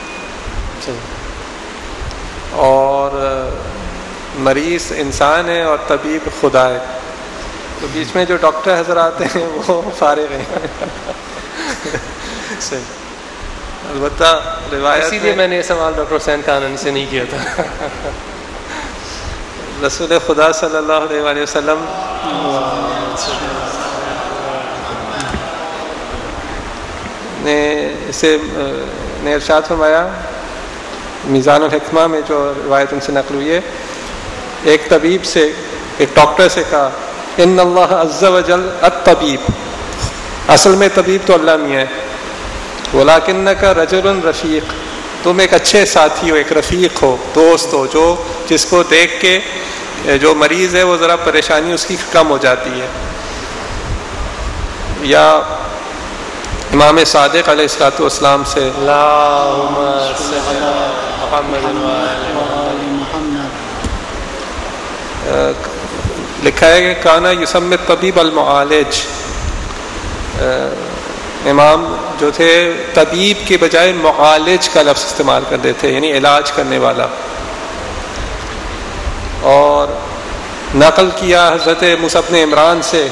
Speaker 3: اور مریض انسان ہے اور طبیب خدا ہے. تو بیچ میں جو ڈاکٹر حضرات ہیں وہ فارغ ہیں.
Speaker 1: صحیح.
Speaker 3: البتہ روایت
Speaker 1: اسی لیے میں نے یہ سوال ڈاکٹر حسین کانانی سے نہیں کیا تھا.
Speaker 3: رسول خدا صلی اللہ علیہ وآلہ وسلم نے اسے نے ارشاد فرمایا میزان الحکمہ میں جو روایت ان سے نقل ہوئی ہے, ایک طبیب سے ایک ڈاکٹر سے کہا ان اللہ عز و جل الطبیب, اصل میں طبیب تو اللہ میاں ہے, ولیکنک رجل رفیق, تم ایک اچھے ساتھی ہو, ایک رفیق ہو, دوست ہو, جو جس کو دیکھ کے جو مریض ہے وہ ذرا پریشانی اس کی کم ہو جاتی ہے. یا امام صادق علیہ الصلوۃ والسلام سے
Speaker 1: اللہم صل علی محمد
Speaker 3: لکھا ہے کہ کانا یسمی الطبیب المعالج, امام جو تھے طبیب کے بجائے معالج کا لفظ استعمال کرتے تھے, یعنی علاج کرنے والا. اور نقل کیا حضرت موسیٰ بن عمران سے,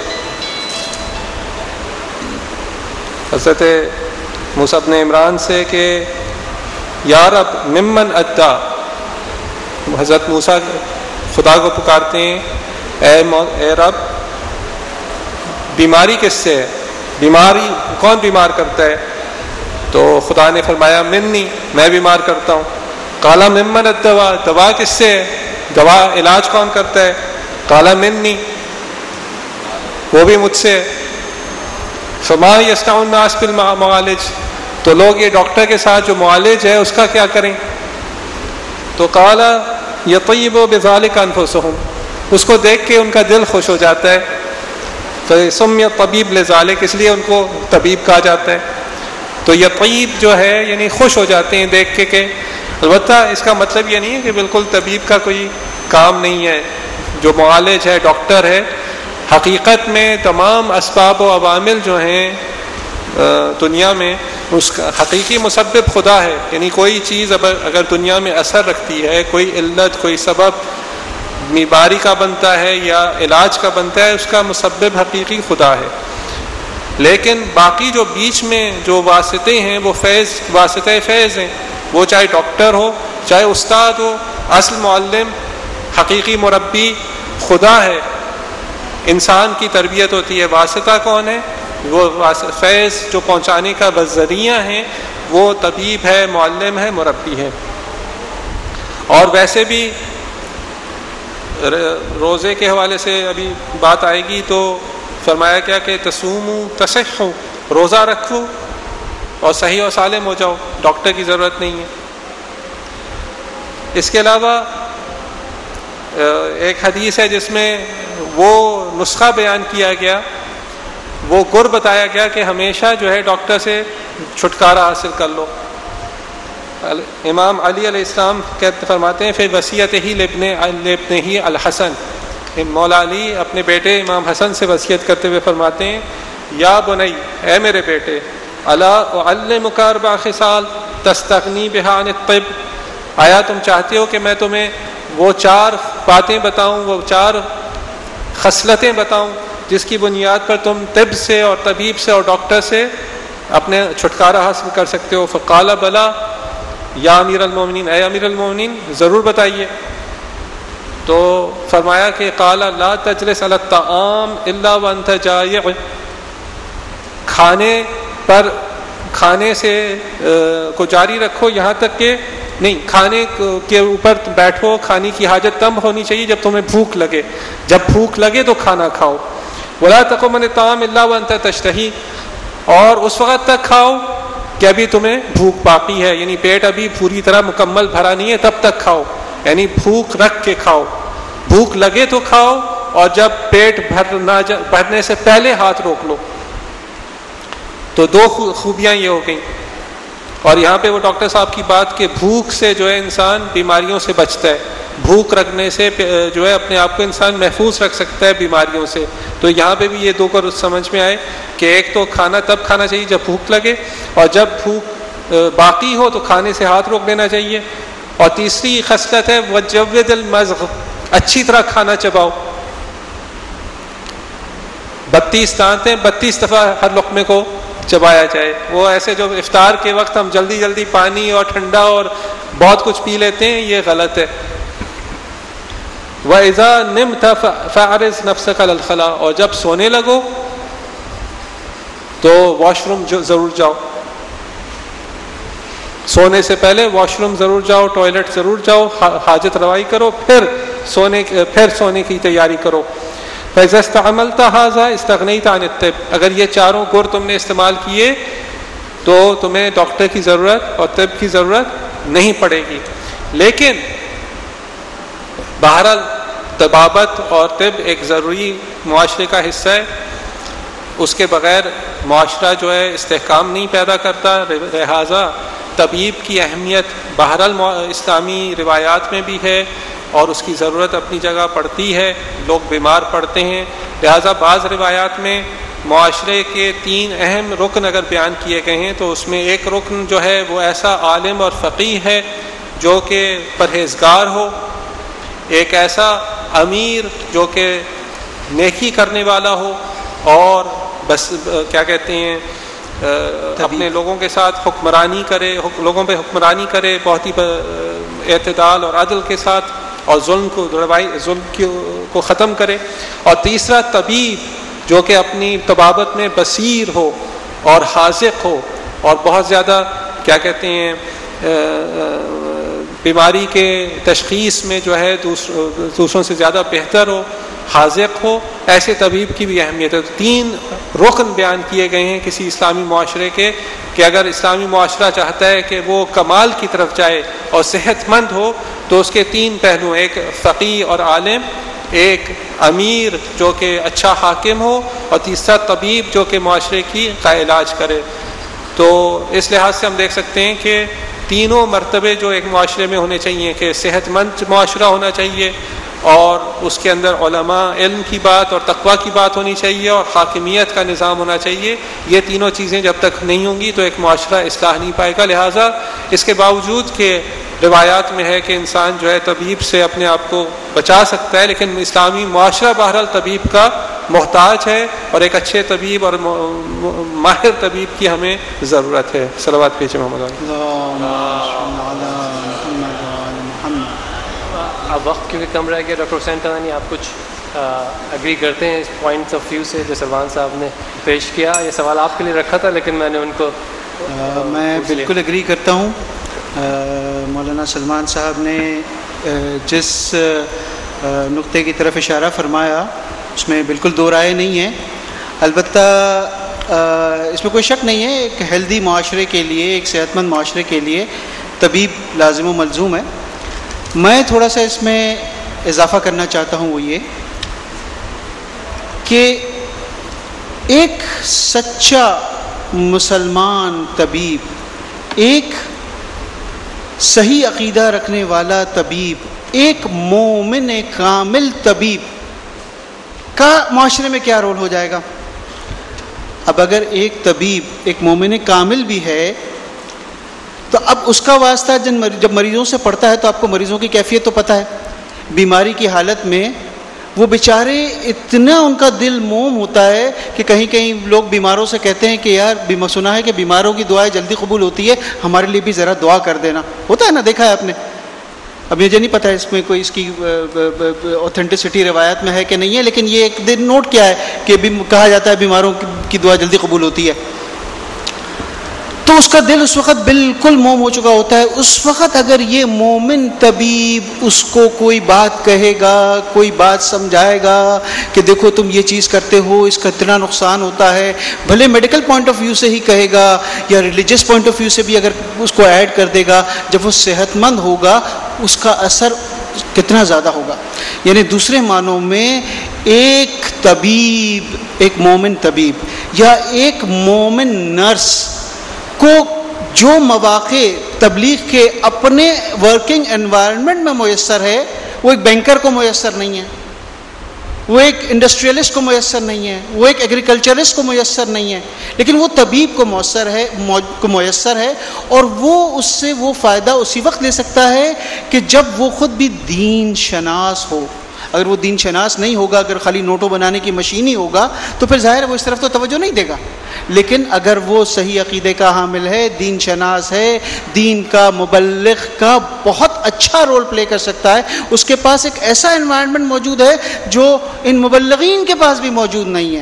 Speaker 3: حضرت موسیٰ بن عمران سے کہ یا رب ممن ادا, حضرت موسیٰ خدا کو پکارتے ہیں اے اے رب بیماری کس سے ہے, بیماری کون بیمار کرتا ہے؟ تو خدا نے فرمایا منی, میں بیمار کرتا ہوں. قالا ممن الدوا, دوا کس سے ہے, دوا علاج کون کرتا ہے؟ قالا منی, وہ بھی مجھ سے. فما یصنع الناس بالمعالج, تو لوگ یہ ڈاکٹر کے ساتھ جو معالج ہے اس کا کیا کریں؟ تو قالا یطیب بذلک انفسہم, اس کو دیکھ کے ان کا دل خوش ہو جاتا ہے. تو سمی طبیب لذالک, اس لیے ان کو طبیب کہا جاتا ہے. تو یطیب جو ہے یعنی خوش ہو جاتے ہیں دیکھ کے کہ, البتہ اس کا مطلب یہ نہیں ہے کہ بالکل طبیب کا کوئی کام نہیں ہے. جو معالج ہے, ڈاکٹر ہے, حقیقت میں تمام اسباب و عوامل جو ہیں دنیا میں اس کا حقیقی مسبب خدا ہے. یعنی کوئی چیز اگر دنیا میں اثر رکھتی ہے, کوئی علت, کوئی سبب بیماری کا بنتا ہے یا علاج کا بنتا ہے, اس کا مسبب حقیقی خدا ہے. لیکن باقی جو بیچ میں جو واسطے ہیں وہ فیض, واسطے فیض ہیں. وہ چاہے ڈاکٹر ہو, چاہے استاد ہو, اصل معلم, حقیقی مربی خدا ہے. انسان کی تربیت ہوتی ہے. واسطہ کون ہے؟ وہ فیض جو پہنچانے کا ذریعہ ہیں وہ طبیب ہے، معلم ہے، مربی ہے. اور ویسے بھی روزے کے حوالے سے ابھی بات آئے گی تو فرمایا کیا کہ تصوموا تصحوا، روزہ رکھو اور صحیح و سالم ہو جاؤ، ڈاکٹر کی ضرورت نہیں ہے. اس کے علاوہ ایک حدیث ہے جس میں وہ نسخہ بیان کیا گیا، وہ گر بتایا گیا کہ ہمیشہ جو ہے ڈاکٹر سے چھٹکارا حاصل کر لو. امام علی علیہ السلام کہتے فرماتے ہیں پھر وصیت ہی لابن لابن ہی الحسن، مولا علی اپنے بیٹے امام حسن سے وصیت کرتے ہوئے فرماتے ہیں یا بنی، اے میرے بیٹے، الا اعلمک اربع خصال تستغنی بها عن الطب، آیا تم چاہتے ہو کہ میں تمہیں وہ چار باتیں بتاؤں، وہ چار خصلتیں بتاؤں جس کی بنیاد پر تم طب سے اور طبیب سے اور ڈاکٹر سے اپنے چھٹکارا حاصل کر سکتے ہو؟ فقال بلا یا امیر المومنین، اے امیر المومنین ضرور بتائیے. تو فرمایا کہ قال لا تجلس علی الطعام الا وانت جائع، کھانے پر کھانے سے کو جاری رکھو یہاں تک کہ نہیں، کھانے کے اوپر بیٹھو، کھانے کی حاجت تب ہونی چاہیے جب تمہیں بھوک لگے، جب بھوک لگے تو کھانا کھاؤ. ولا تقم عن الطعام الا وانت تشتہی، اور اس وقت تک کھاؤ کہ ابھی تمہیں بھوک باقی ہے، یعنی پیٹ ابھی پوری طرح مکمل بھرا نہیں ہے، تب تک کھاؤ، یعنی بھوک رکھ کے کھاؤ. بھوک لگے تو کھاؤ، اور جب پیٹ بھر نہ بھرنے سے پہلے ہاتھ روک لو. تو دو خوبیاں یہ ہو گئیں. اور یہاں پہ وہ ڈاکٹر صاحب کی بات کہ بھوک سے جو ہے انسان بیماریوں سے بچتا ہے، بھوک رکھنے سے جو ہے اپنے آپ کو انسان محفوظ رکھ سکتا ہے بیماریوں سے. تو یہاں پہ بھی یہ دو کر سمجھ میں آئے کہ ایک تو کھانا تب کھانا چاہیے جب بھوک لگے، اور جب بھوک باقی ہو تو کھانے سے ہاتھ روک لینا چاہیے. اور تیسری خصلت ہے وجود المضغ، اچھی طرح کھانا چباؤ. بتیس دانت ہیں، بتیس دفعہ ہر لقمے کو چبایا جائے. وہ ایسے جو افطار کے وقت ہم جلدی جلدی پانی اور ٹھنڈا اور بہت کچھ پی لیتے ہیں، یہ غلط ہے. وَإِذَا نِمْتَ فَأَعْرِضْ نَفْسَكَ عَلَى الْخَلَاءِ، اور جب سونے لگو تو واش روم ضرور جاؤ. سونے سے پہلے واش روم ضرور جاؤ، ٹوائلٹ ضرور جاؤ، حاجت روائی کرو، پھر سونے پھر سونے کی تیاری کرو. فَإِذَا اسْتَعْمَلْتَ هَذَا اسْتَغْنَيْتَ عَنِ الطِّبِّ، اگر یہ چاروں گر تم نے استعمال کیے تو تمہیں ڈاکٹر کی ضرورت اور طب کی ضرورت نہیں پڑے گی. لیکن بہرحال طبابت اور طب ایک ضروری معاشرے کا حصہ ہے، اس کے بغیر معاشرہ جو ہے استحکام نہیں پیدا کرتا. لہٰذا طبیب کی اہمیت بہرحال اسلامی روایات میں بھی ہے اور اس کی ضرورت اپنی جگہ پڑتی ہے، لوگ بیمار پڑتے ہیں. لہٰذا بعض روایات میں معاشرے کے تین اہم رکن اگر بیان کیے گئے ہیں تو اس میں ایک رکن جو ہے وہ ایسا عالم اور فقیہ ہے جو کہ پرہیزگار ہو، ایک ایسا امیر جو کہ نیکی کرنے والا ہو اور بس کیا کہتے ہیں اپنے لوگوں کے ساتھ حکمرانی کرے، لوگوں پہ حکمرانی کرے بہت ہی اعتدال اور عدل کے ساتھ، اور ظلم کو ظلم کو ختم کرے. اور تیسرا طبیب جو کہ اپنی طبابت میں بصیر ہو اور حاذق ہو اور بہت زیادہ کیا کہتے ہیں بیماری کے تشخیص میں جو ہے دوسروں سے زیادہ بہتر ہو، حاذق ہو. ایسے طبیب کی بھی اہمیت ہے. تین رکن بیان کیے گئے ہیں کسی اسلامی معاشرے کے کہ اگر اسلامی معاشرہ چاہتا ہے کہ وہ کمال کی طرف جائے اور صحت مند ہو تو اس کے تین پہلو، ایک فقیہ اور عالم، ایک امیر جو کہ اچھا حاکم ہو، اور تیسرا طبیب جو کہ معاشرے کی کا علاج کرے. تو اس لحاظ سے ہم دیکھ سکتے ہیں کہ تینوں مرتبے جو ایک معاشرے میں ہونے چاہیے کہ صحت مند معاشرہ ہونا چاہیے، اور اس کے اندر علماء علم کی بات اور تقوی کی بات ہونی چاہیے، اور حاکمیت کا نظام ہونا چاہیے. یہ تینوں چیزیں جب تک نہیں ہوں گی تو ایک معاشرہ اصلاح نہیں پائے گا. لہٰذا اس کے باوجود کہ روایات میں ہے کہ انسان جو ہے طبیب سے اپنے آپ کو بچا سکتا ہے، لیکن اسلامی معاشرہ بہرحال طبیب کا محتاج ہے، اور ایک اچھے طبیب اور ماہر طبیب کی ہمیں ضرورت ہے. صلوات پیش محمد
Speaker 1: اب وقت کیونکہ کم رہ گیا. ڈاکٹر حسین تنانی آپ کچھ اگری کرتے ہیں اس پوائنٹس آف ویو سے جو سلمان صاحب نے پیش کیا. یہ سوال آپ کے لیے رکھا تھا لیکن میں نے ان کو
Speaker 2: آ, میں بالکل اگری کرتا ہوں. مولانا سلمان صاحب نے جس نقطے کی طرف اشارہ فرمایا اس میں بالکل دو رائے نہیں ہیں. البتہ اس میں کوئی شک نہیں ہے ایک ہیلدی معاشرے کے لیے, ایک صحت مند معاشرے کے لیے طبیب لازم و ملزوم ہے. میں تھوڑا سا اس میں اضافہ کرنا چاہتا ہوں, وہ یہ کہ ایک سچا مسلمان طبیب, ایک صحیح عقیدہ رکھنے والا طبیب, ایک مومن کامل طبیب کا معاشرے میں کیا رول ہو جائے گا؟ اب اگر ایک طبیب ایک مومن کامل بھی ہے تو اب اس کا واسطہ جب مریضوں سے پڑتا ہے تو آپ کو مریضوں کی کیفیت تو پتہ ہے. بیماری کی حالت میں وہ بیچارے اتنا ان کا دل موم ہوتا ہے کہ کہیں کہیں لوگ بیماروں سے کہتے ہیں کہ یار سنا ہے کہ بیماروں کی دعائیں جلدی قبول ہوتی ہے, ہمارے لیے بھی ذرا دعا کر دینا. ہوتا ہے نا, دیکھا ہے آپ نے. اب مجھے نہیں پتہ ہے اس میں کوئی اس کی اوتھینٹسٹی روایت میں ہے کہ نہیں ہے, لیکن یہ ایک دن نوٹ کیا ہے کہ کہا جاتا ہے بیماروں کی دعا جلدی قبول ہوتی ہے. تو اس کا دل اس وقت بالکل موم ہو چکا ہوتا ہے. اس وقت اگر یہ مومن طبیب اس کو کوئی بات کہے گا, کوئی بات سمجھائے گا کہ دیکھو تم یہ چیز کرتے ہو, اس کا اتنا نقصان ہوتا ہے, بھلے میڈیکل پوائنٹ آف ویو سے ہی کہے گا یا ریلیجیس پوائنٹ آف ویو سے بھی اگر اس کو ایڈ کر دے گا, جب وہ صحت مند ہوگا اس کا اثر کتنا زیادہ ہوگا. یعنی دوسرے معنوں میں ایک طبیب, ایک مومن طبیب یا ایک مومن نرس کو جو مواقع تبلیغ کے اپنے ورکنگ انوائرمنٹ میں میسر ہے وہ ایک بینکر کو میسر نہیں ہے, وہ ایک انڈسٹریلسٹ کو میسر نہیں ہے, وہ ایک ایگریکلچرسٹ کو میسر نہیں ہے, لیکن وہ طبیب کو میسر ہے کو میسر ہے اور وہ اس سے وہ فائدہ اسی وقت لے سکتا ہے کہ جب وہ خود بھی دین شناس ہو. اگر وہ دین شناس نہیں ہوگا, اگر خالی نوٹوں بنانے کی مشین ہی ہوگا تو پھر ظاہر ہے وہ اس طرف تو توجہ نہیں دے گا. لیکن اگر وہ صحیح عقیدے کا حامل ہے, دین شناس ہے, دین کا مبلغ کا بہت اچھا رول پلے کر سکتا ہے, اس کے پاس ایک ایسا انوائرمنٹ موجود ہے جو ان مبلغین کے پاس بھی موجود نہیں ہے.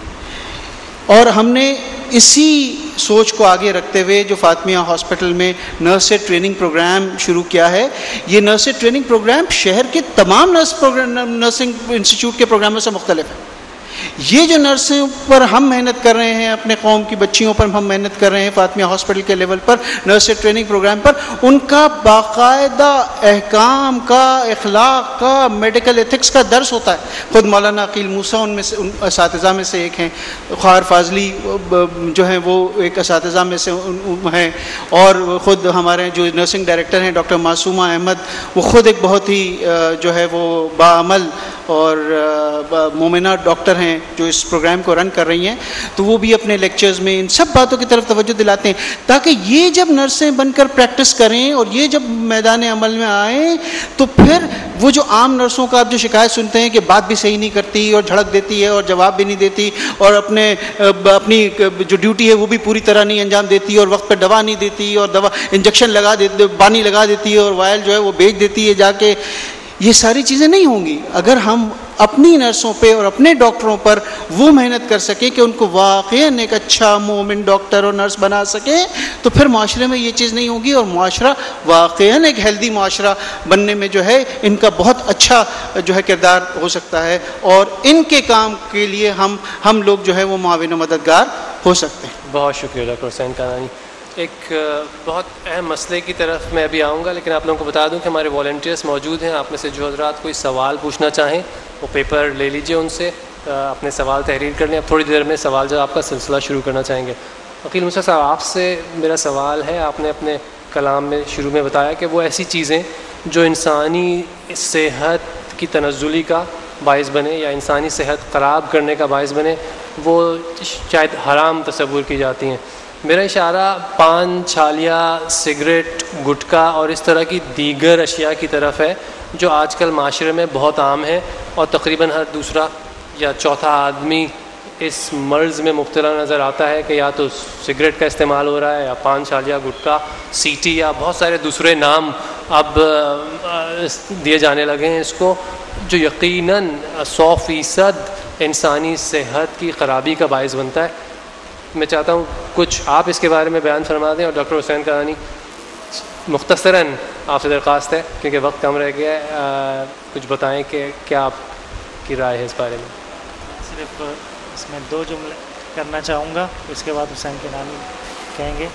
Speaker 2: اور ہم نے اسی سوچ کو آگے رکھتے ہوئے جو فاطمیہ ہاسپٹل میں نرس ٹریننگ پروگرام شروع کیا ہے, یہ نرس ٹریننگ پروگرام شہر کے تمام نرس پروگرام نرسنگ انسٹیٹیوٹ کے پروگراموں سے مختلف ہے. یہ جو نرسوں پر ہم محنت کر رہے ہیں, اپنے قوم کی بچیوں پر ہم محنت کر رہے ہیں فاطمیہ ہاسپٹل کے لیول پر نرس ٹریننگ پروگرام پر, ان کا باقاعدہ احکام کا, اخلاق کا, میڈیکل ایتھکس کا درس ہوتا ہے. خود مولانا عقیل موسیٰ ان میں سے ان اساتذہ میں سے ایک ہیں, خوار فاضلی جو ہیں وہ ایک اساتذہ میں سے ہیں, اور خود ہمارے جو نرسنگ ڈائریکٹر ہیں ڈاکٹر معصومہ احمد, وہ خود ایک بہت ہی جو ہے وہ باعمل اور مومنہ ڈاکٹر ہیں جو اس پروگرام کو رن کر رہی ہیں. تو وہ بھی اپنے لیکچرز میں ان سب باتوں کی طرف توجہ دلاتے ہیں تاکہ یہ جب نرسیں بن کر پریکٹس کریں اور یہ جب میدان عمل میں آئیں تو پھر وہ جو عام نرسوں کا آپ جو شکایت سنتے ہیں کہ بات بھی صحیح نہیں کرتی اور جھڑک دیتی ہے اور جواب بھی نہیں دیتی اور اپنے اپنی جو ڈیوٹی ہے وہ بھی پوری طرح نہیں انجام دیتی اور وقت پہ دوا نہیں دیتی اور دوا انجیکشن لگا دیتی, پانی لگا دیتی ہے اور وائل جو ہے وہ بیچ دیتی ہے جا کے, یہ ساری چیزیں نہیں ہوں گی اگر ہم اپنی نرسوں پہ اور اپنے ڈاکٹروں پر وہ محنت کر سکیں کہ ان کو واقعاً ایک اچھا مومن ڈاکٹر اور نرس بنا سکیں, تو پھر معاشرے میں یہ چیز نہیں ہوگی اور معاشرہ واقعاً ایک ہیلدی معاشرہ بننے میں جو ہے ان کا بہت اچھا جو ہے کردار ہو سکتا ہے, اور ان کے کام کے لیے ہم ہم لوگ جو ہے وہ معاون و مددگار ہو سکتے ہیں.
Speaker 1: بہت شکریہ ڈاکٹر حسین کانانی. ایک بہت اہم مسئلے کی طرف میں ابھی آؤں گا, لیکن آپ لوگوں کو بتا دوں کہ ہمارے والنٹیئرس موجود ہیں. آپ میں سے جو حضرات کوئی سوال پوچھنا چاہیں وہ پیپر لے لیجئے ان سے, اپنے سوال تحریر کر لیں. اب تھوڑی دیر میں سوال جواب کا سلسلہ شروع کرنا چاہیں گے. عقیل موسیٰ صاحب, آپ سے میرا سوال ہے, آپ نے اپنے کلام میں شروع میں بتایا کہ وہ ایسی چیزیں جو انسانی صحت کی تنزلی کا باعث بنے یا انسانی صحت خراب کرنے کا باعث بنے وہ شاید حرام تصور کی جاتی ہیں. میرا اشارہ پان, چھالیہ, سگریٹ, گٹکا اور اس طرح کی دیگر اشیاء کی طرف ہے جو آج کل معاشرے میں بہت عام ہے اور تقریباً ہر دوسرا یا چوتھا آدمی اس مرض میں مبتلا نظر آتا ہے کہ یا تو سگریٹ کا استعمال ہو رہا ہے یا پان چالیا گٹکا سیٹی یا بہت سارے دوسرے نام اب دیے جانے لگے ہیں اس کو، جو یقیناً سو فیصد انسانی صحت کی خرابی کا باعث بنتا ہے. میں چاہتا ہوں کچھ آپ اس کے بارے میں بیان فرما دیں، اور ڈاکٹر حسین کرانی مختصراً آپ سے درخواست ہے کیونکہ وقت کم رہ گیا ہے، کچھ بتائیں کہ کیا آپ کی رائے ہے اس بارے میں.
Speaker 4: صرف اس میں دو جملے کرنا چاہوں گا، اس کے بعد حسین کرانی کہیں گے.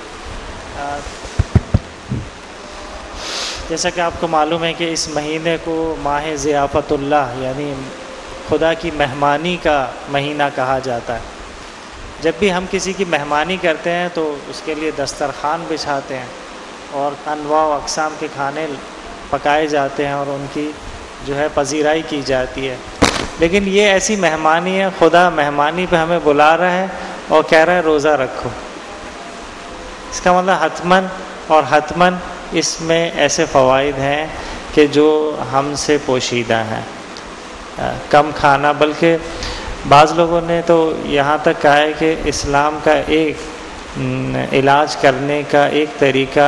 Speaker 4: جیسا کہ آپ کو معلوم ہے کہ اس مہینے کو ماہ ضیافت اللہ یعنی خدا کی مہمانی کا مہینہ کہا جاتا ہے. جب بھی ہم کسی کی مہمانی کرتے ہیں تو اس کے لیے دسترخوان بچھاتے ہیں اور انواع و اقسام کے کھانے پکائے جاتے ہیں اور ان کی جو ہے پذیرائی کی جاتی ہے. لیکن یہ ایسی مہمانی ہے، خدا مہمانی پہ ہمیں بلا رہا ہے اور کہہ رہا ہے روزہ رکھو. اس کا مطلب حتماً اور حتماً اس میں ایسے فوائد ہیں کہ جو ہم سے پوشیدہ ہیں. کم کھانا، بلکہ بعض لوگوں نے تو یہاں تک کہا ہے کہ اسلام کا ایک علاج کرنے کا ایک طریقہ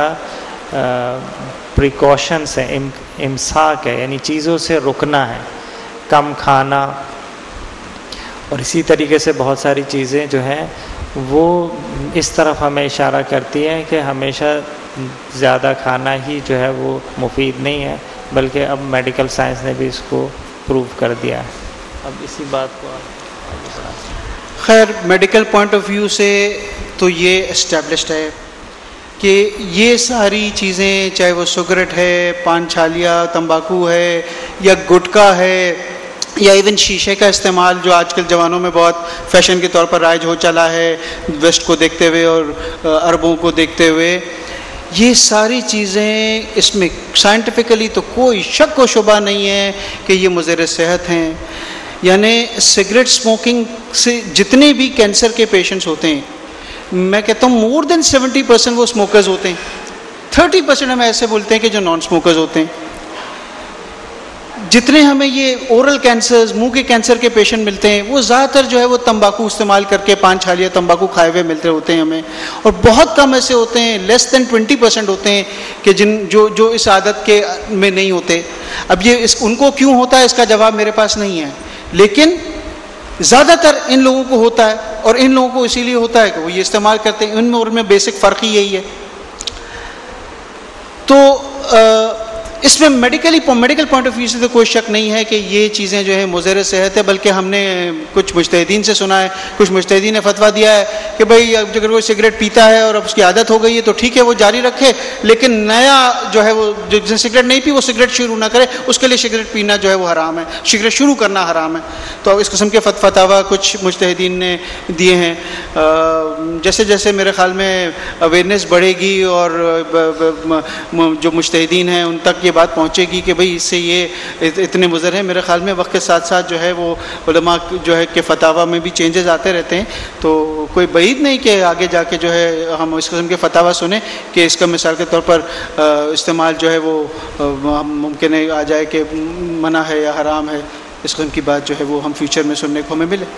Speaker 4: پریکاشنس ہے، امساک ہے، یعنی چیزوں سے رکنا ہے، کم کھانا. اور اسی طریقے سے بہت ساری چیزیں جو ہیں وہ اس طرف ہمیں اشارہ کرتی ہیں کہ ہمیشہ زیادہ کھانا ہی جو ہے وہ مفید نہیں ہے، بلکہ اب میڈیکل سائنس نے بھی اس کو پروو کر دیا ہے. اب اسی بات کو
Speaker 2: خیر میڈیکل پوائنٹ آف ویو سے تو یہ اسٹیبلشڈ ہے کہ یہ ساری چیزیں، چاہے وہ سگریٹ ہے، پان چھالیا، تمباکو ہے، یا گٹکا ہے، یا ایون شیشے کا استعمال جو آج کل جوانوں میں بہت فیشن کے طور پر رائج ہو چلا ہے ویسٹ کو دیکھتے ہوئے اور عربوں کو دیکھتے ہوئے، یہ ساری چیزیں اس میں سائنٹیفکلی تو کوئی شک و شبہ نہیں ہے کہ یہ مضر صحت ہیں. یعنی سگریٹ اسموکنگ سے جتنے بھی کینسر کے پیشنٹس ہوتے ہیں، میں کہتا ہوں مور دین سیونٹی پرسینٹ وہ اسموکرز ہوتے ہیں. تھرٹی پرسینٹ ہم ایسے بولتے ہیں کہ جو نان اسموکرز ہوتے ہیں. جتنے ہمیں یہ اورل کینسرز، منہ کے کینسر کے پیشنٹ ملتے ہیں، وہ زیادہ تر جو ہے وہ تمباکو استعمال کر کے، پان چھالیا تمباکو کھائے ہوئے ملتے ہوتے ہیں ہمیں. اور بہت کم ایسے ہوتے ہیں، لیس دین ٹوینٹی پرسینٹ ہوتے ہیں کہ جن جو جو اس عادت کے میں نہیں ہوتے. اب یہ اس ان کو کیوں ہوتا ہے اس کا جواب میرے پاس نہیں ہے، لیکن زیادہ تر ان لوگوں کو ہوتا ہے. اور ان لوگوں کو اسی لیے ہوتا ہے کہ وہ یہ استعمال کرتے ہیں. ان میں اور ان میں بیسک فرق ہی یہی ہے. تو اس میں medically medical point of view سے تو کوئی شک نہیں ہے کہ یہ چیزیں جو ہیں مضر صحت ہے. بلکہ ہم نے کچھ مجتہدین سے سنا ہے، کچھ مجتہدین نے فتویٰ دیا ہے کہ بھائی اگر کوئی سگریٹ پیتا ہے اور اب اس کی عادت ہو گئی ہے تو ٹھیک ہے وہ جاری رکھے، لیکن نیا جو ہے وہ جو جس نے سگریٹ نہیں پی وہ سگریٹ شروع نہ کرے. اس کے لیے سگریٹ پینا جو ہے وہ حرام ہے، سگریٹ شروع کرنا حرام ہے. تو اس قسم کے فتویٰ کچھ مجتہدین نے دیے ہیں. جیسے جیسے میرے خیال میں اویئرنیس بڑھے گی اور جو مجتہدین ہیں ان تک یہ بات پہنچے گی کہ بھئی اس سے یہ اتنے مضر ہیں، میرے خیال میں وقت کے ساتھ ساتھ جو ہے وہ علماء جو ہے کہ فتاوی میں بھی چینجز آتے رہتے ہیں. تو کوئی بعید نہیں کہ آگے جا کے جو ہے ہم اس قسم کے فتاوی سنیں کہ اس کا مثال کے طور پر استعمال جو ہے وہ ممکن ہے آ جائے کہ منع ہے یا حرام ہے. اس قسم کی بات جو ہے وہ ہم فیوچر میں سننے کو ہمیں ملے.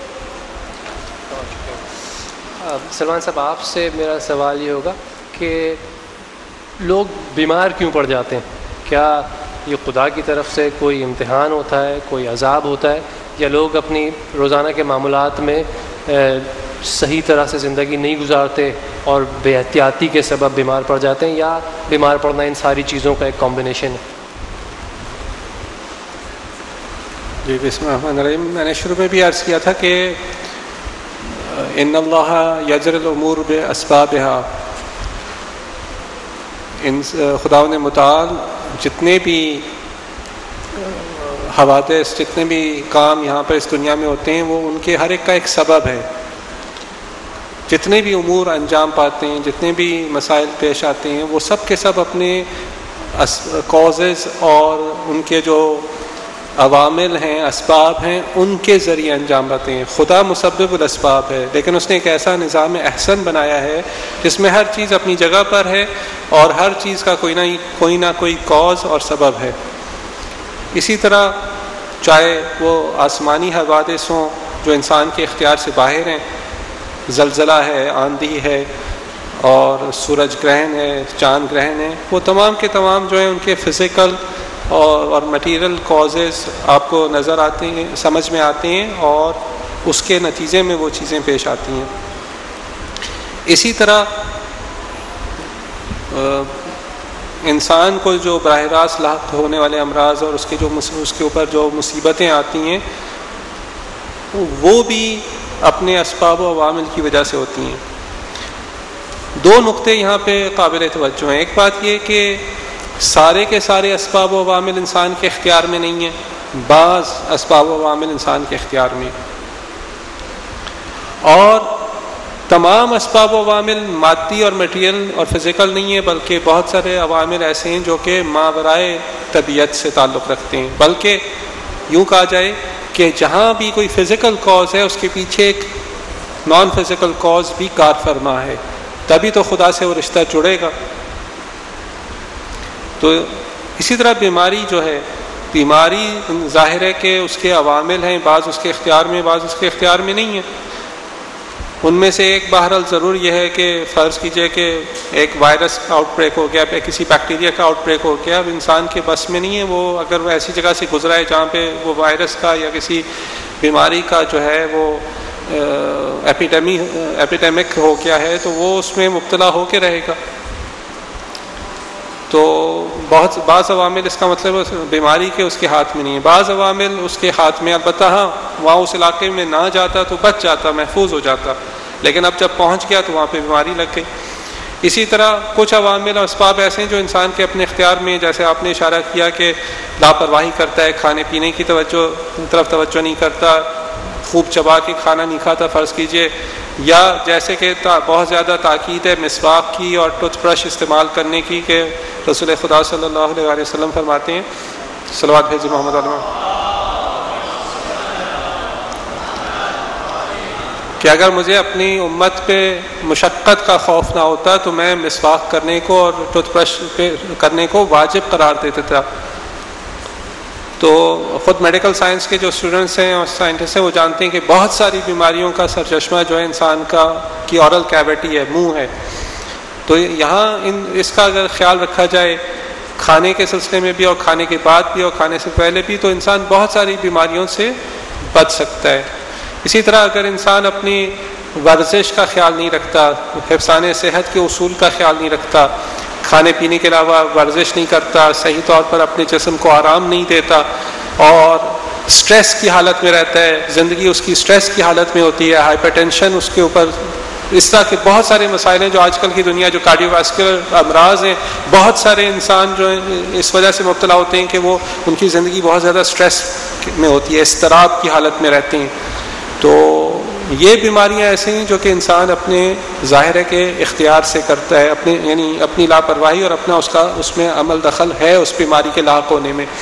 Speaker 1: سلمان صاحب آپ سے میرا سوال یہ ہوگا کہ لوگ بیمار کیوں پڑ جاتے ہیں؟ کیا یہ خدا کی طرف سے کوئی امتحان ہوتا ہے، کوئی عذاب ہوتا ہے، یا لوگ اپنی روزانہ کے معاملات میں صحیح طرح سے زندگی نہیں گزارتے اور بے احتیاطی کے سبب بیمار پڑ جاتے ہیں، یا بیمار پڑنا ان ساری چیزوں کا ایک کمبینیشن ہے؟
Speaker 3: جی بسم اللہ الرحمن الرحیم. میں نے شروع میں بھی عرض کیا تھا کہ ان اللہ یجری الامور باسبابها، ان خداوند متعال جتنے بھی حوادث، جتنے بھی کام یہاں پر اس دنیا میں ہوتے ہیں وہ ان کے ہر ایک کا ایک سبب ہے. جتنے بھی امور انجام پاتے ہیں، جتنے بھی مسائل پیش آتے ہیں، وہ سب کے سب اپنے کازز اور ان کے جو عوامل ہیں، اسباب ہیں، ان کے ذریعے انجام پاتے ہیں. خدا مسبب الاسباب ہے، لیکن اس نے ایک ایسا نظام احسن بنایا ہے جس میں ہر چیز اپنی جگہ پر ہے اور ہر چیز کا کوئی نہ کوئی نہ کوئی کاز اور سبب ہے. اسی طرح چاہے وہ آسمانی حوادث ہوں جو انسان کے اختیار سے باہر ہیں، زلزلہ ہے، آندھی ہے، اور سورج گرہن ہے، چاند گرہن ہے، وہ تمام کے تمام جو ہیں ان کے فزیکل اور اور مٹیریل کازز آپ کو نظر آتے ہیں، سمجھ میں آتے ہیں، اور اس کے نتیجے میں وہ چیزیں پیش آتی ہیں۔ اسی طرح انسان کو جو براہ راست لاحق ہونے والے امراض اور اس کے جو اس کے اوپر جو مصیبتیں آتی ہیں وہ بھی اپنے اسباب و عوامل کی وجہ سے ہوتی ہیں۔ دو نقطے یہاں پہ قابل توجہ ہیں۔ ایک بات یہ کہ سارے کے سارے اسباب و عوامل انسان کے اختیار میں نہیں ہیں، بعض اسباب و عوامل انسان کے اختیار میں، اور تمام اسباب و عوامل مادی اور میٹیریل اور فزیکل نہیں ہیں، بلکہ بہت سارے عوامل ایسے ہیں جو کہ ماورائے طبیعت سے تعلق رکھتے ہیں۔ بلکہ یوں کہا جائے کہ جہاں بھی کوئی فزیکل کاز ہے اس کے پیچھے ایک نان فزیکل کاز بھی کار فرما ہے، تبھی تو خدا سے وہ رشتہ جڑے گا۔ تو اسی طرح بیماری جو ہے، بیماری ظاہر ہے کہ اس کے عوامل ہیں، بعض اس کے اختیار میں، بعض اس کے اختیار میں نہیں ہیں۔ ان میں سے ایک بہرحال ضرور یہ ہے کہ فرض کیجئے کہ ایک وائرس کا آؤٹ بریک ہو گیا، کسی بیکٹیریا کا آؤٹ بریک ہو گیا، اب انسان کے بس میں نہیں ہے وہ، اگر وہ ایسی جگہ سے گزرا ہے جہاں پہ وہ وائرس کا یا کسی بیماری کا جو ہے وہ ایپیڈیمی ایپیڈیمک ہو گیا ہے، تو وہ اس میں مبتلا ہو کے رہے گا۔ تو بہت بعض عوامل، اس کا مطلب بیماری کے اس کے ہاتھ میں نہیں ہے، بعض عوامل اس کے ہاتھ میں، البتہ ہاں وہاں اس علاقے میں نہ جاتا تو بچ جاتا، محفوظ ہو جاتا، لیکن اب جب پہنچ گیا تو وہاں پہ بیماری لگ گئی۔ اسی طرح کچھ عوامل اور اسباب ایسے ہیں جو انسان کے اپنے اختیار میں، جیسے آپ نے اشارہ کیا کہ لاپرواہی کرتا ہے، کھانے پینے کی توجہ طرف توجہ نہیں کرتا، خوب چبا کے کھانا نہیں کھاتا فرض کیجئے، یا جیسے کہ بہت زیادہ تاکید ہے مسواک کی اور ٹوتھ برش استعمال کرنے کی، کہ رسول خدا صلی اللہ علیہ وسلم فرماتے ہیں، صلوات بھیجی محمد علیہ، کہ اگر مجھے اپنی امت پہ مشقت کا خوف نہ ہوتا تو میں مسواک کرنے کو اور ٹوتھ برش کرنے کو واجب قرار دیتا تھا۔ تو خود میڈیکل سائنس کے جو اسٹوڈنٹس ہیں اور سائنٹسٹ ہیں وہ جانتے ہیں کہ بہت ساری بیماریوں کا سرچشمہ جو ہے انسان کا کی اورل کیویٹی ہے، منہ ہے۔ تو یہاں ان اس کا اگر خیال رکھا جائے کھانے کے سلسلے میں بھی اور کھانے کے بعد بھی اور کھانے سے پہلے بھی، تو انسان بہت ساری بیماریوں سے بچ سکتا ہے۔ اسی طرح اگر انسان اپنی ورزش کا خیال نہیں رکھتا، حفظان صحت کے اصول کا خیال نہیں رکھتا، کھانے پینے کے علاوہ ورزش نہیں کرتا، صحیح طور پر اپنے جسم کو آرام نہیں دیتا، اور سٹریس کی حالت میں رہتا ہے، زندگی اس کی سٹریس کی حالت میں ہوتی ہے، ہائپر ٹینشن اس کے اوپر، اس طرح کے بہت سارے مسائل ہیں جو آج کل کی دنیا جو کارڈیو واسکولر امراض ہیں، بہت سارے انسان جو ہیں اس وجہ سے مبتلا ہوتے ہیں کہ وہ ان کی زندگی بہت زیادہ سٹریس میں ہوتی ہے، اضطراب کی حالت میں رہتے ہیں۔ تو یہ بیماریاں ایسے ہیں جو کہ انسان اپنے ظاہر ہے کہ اختیار سے کرتا ہے، اپنے یعنی اپنی لاپرواہی اور اپنا اس کا اس میں عمل دخل ہے اس بیماری کے لاحق ہونے میں۔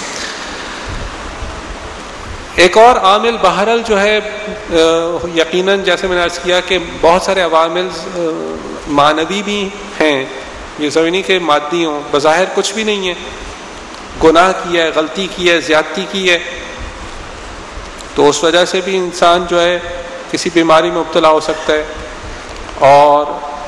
Speaker 3: ایک اور عامل بہرحال جو ہے یقیناً جیسے میں نے عرض کیا کہ بہت سارے عوامل معنوی بھی ہیں، یہ ضروری نہیں کہ مادی ہوں، بظاہر کچھ بھی نہیں ہے، گناہ کیا ہے، غلطی کی ہے، زیادتی کی ہے، تو اس وجہ سے بھی انسان جو ہے کسی بیماری میں مبتلا ہو سکتا ہے، اور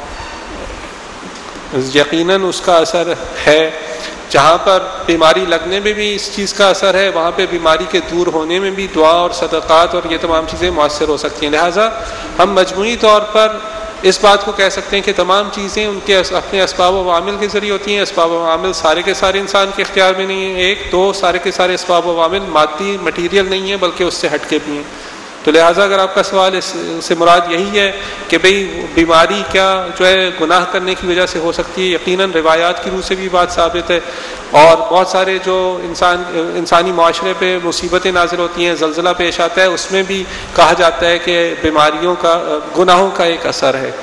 Speaker 3: یقیناً اس کا اثر ہے۔ جہاں پر بیماری لگنے میں بھی اس چیز کا اثر ہے، وہاں پہ بیماری کے دور ہونے میں بھی دعا اور صدقات اور یہ تمام چیزیں مؤثر ہو سکتی ہیں۔ لہٰذا ہم مجموعی طور پر اس بات کو کہہ سکتے ہیں کہ تمام چیزیں ان کے اپنے اسباب و عوامل کے ذریعے ہوتی ہیں۔ اسباب و عوامل سارے کے سارے انسان کے اختیار میں نہیں ہیں، ایک دو سارے کے سارے اسباب و عوامل مادی مٹیریل نہیں ہیں بلکہ اس سے ہٹ کے بھی ہیں۔ تو لہٰذا اگر آپ کا سوال اس سے مراد یہی ہے کہ بھئی بیماری کیا جو ہے گناہ کرنے کی وجہ سے ہو سکتی ہے، یقیناً روایات کی روح سے بھی بات ثابت ہے، اور بہت سارے جو انسان انسانی معاشرے پہ مصیبتیں نازل ہوتی ہیں، زلزلہ پیش آتا ہے، اس میں بھی کہا جاتا ہے کہ بیماریوں کا گناہوں کا ایک اثر ہے۔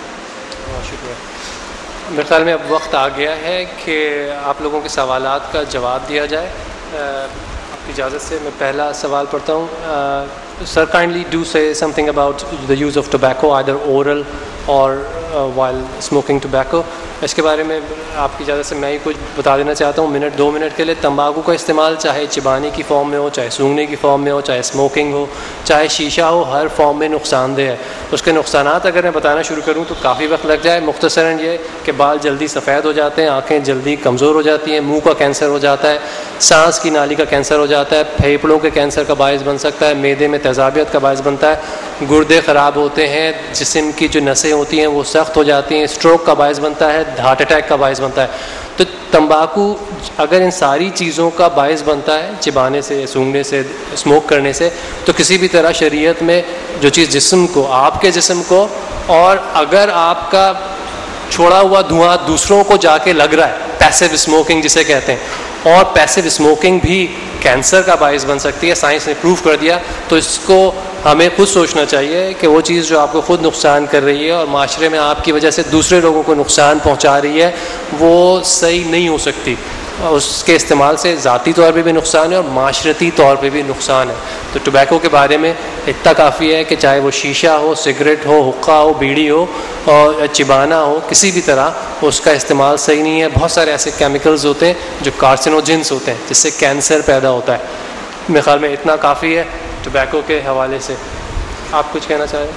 Speaker 1: میرے خیال میں اب وقت آ گیا ہے کہ آپ لوگوں کے سوالات کا جواب دیا جائے۔ آپ کی اجازت سے میں پہلا سوال پڑھتا ہوں۔ سر kindly do say something about the use of tobacco either oral اور وائل اسموکنگ ٹوبیکو۔ اس کے بارے میں آپ کی اجازت سے میں ہی کچھ بتا دینا چاہتا ہوں منٹ دو منٹ کے لیے. تمباکو کا استعمال چاہے چبانے کی فارم میں ہو, چاہے سونگنے کی فارم میں ہو, چاہے اسموکنگ ہو, چاہے شیشہ ہو, ہر فارم میں نقصان دہ ہے. اس کے نقصانات اگر میں بتانا شروع کروں تو کافی وقت لگ جائے. مختصراً یہ کہ بال جلدی سفید ہو جاتے ہیں, آنکھیں جلدی کمزور ہو جاتی ہیں, منہ کا کینسر ہو جاتا ہے, سانس کی نالی کا کینسر ہو جاتا ہے, پھیپھڑوں کے کینسر کا باعث بن سکتا ہے, معدے میں تیزابیت کا باعث بنتا ہے, گردے خراب ہوتے ہیں, جسم کی جو نسیں ہوتی ہیں وہ سخت ہو جاتی ہیں, اسٹروک کا باعث بنتا ہے, ہارٹ اٹیک کا باعث بنتا ہے. تو تمباکو اگر ان ساری چیزوں کا باعث بنتا ہے, چبانے سے, سونگنے سے, اسموک کرنے سے, تو کسی بھی طرح شریعت میں جو چیز جسم کو, آپ کے جسم کو, اور اگر آپ کا چھوڑا ہوا دھواں دوسروں کو جا کے لگ رہا ہے, پیسیو اسموکنگ جسے کہتے ہیں, اور پیسیو اسموکنگ بھی کینسر کا باعث بن سکتی ہے, سائنس نے پروف کر دیا. تو اس کو ہمیں خود سوچنا چاہیے کہ وہ چیز جو آپ کو خود نقصان کر رہی ہے اور معاشرے میں آپ کی وجہ سے دوسرے لوگوں کو نقصان پہنچا رہی ہے, وہ صحیح نہیں ہو سکتی. اس کے استعمال سے ذاتی طور پہ بھی نقصان ہے اور معاشرتی طور پہ بھی نقصان ہے. تو ٹوبیکو کے بارے میں اتنا کافی ہے کہ چاہے وہ شیشہ ہو, سگریٹ ہو, حقہ ہو, بیڑی ہو اور چبانا ہو, کسی بھی طرح اس کا استعمال صحیح نہیں ہے. بہت سارے ایسے کیمیکلز ہوتے ہیں جو کارسینوجنس ہوتے ہیں, جس سے کینسر پیدا ہوتا ہے. میرے خیال میں اتنا کافی ہے ٹوبیکو کے حوالے سے. آپ کچھ کہنا چاہیں؟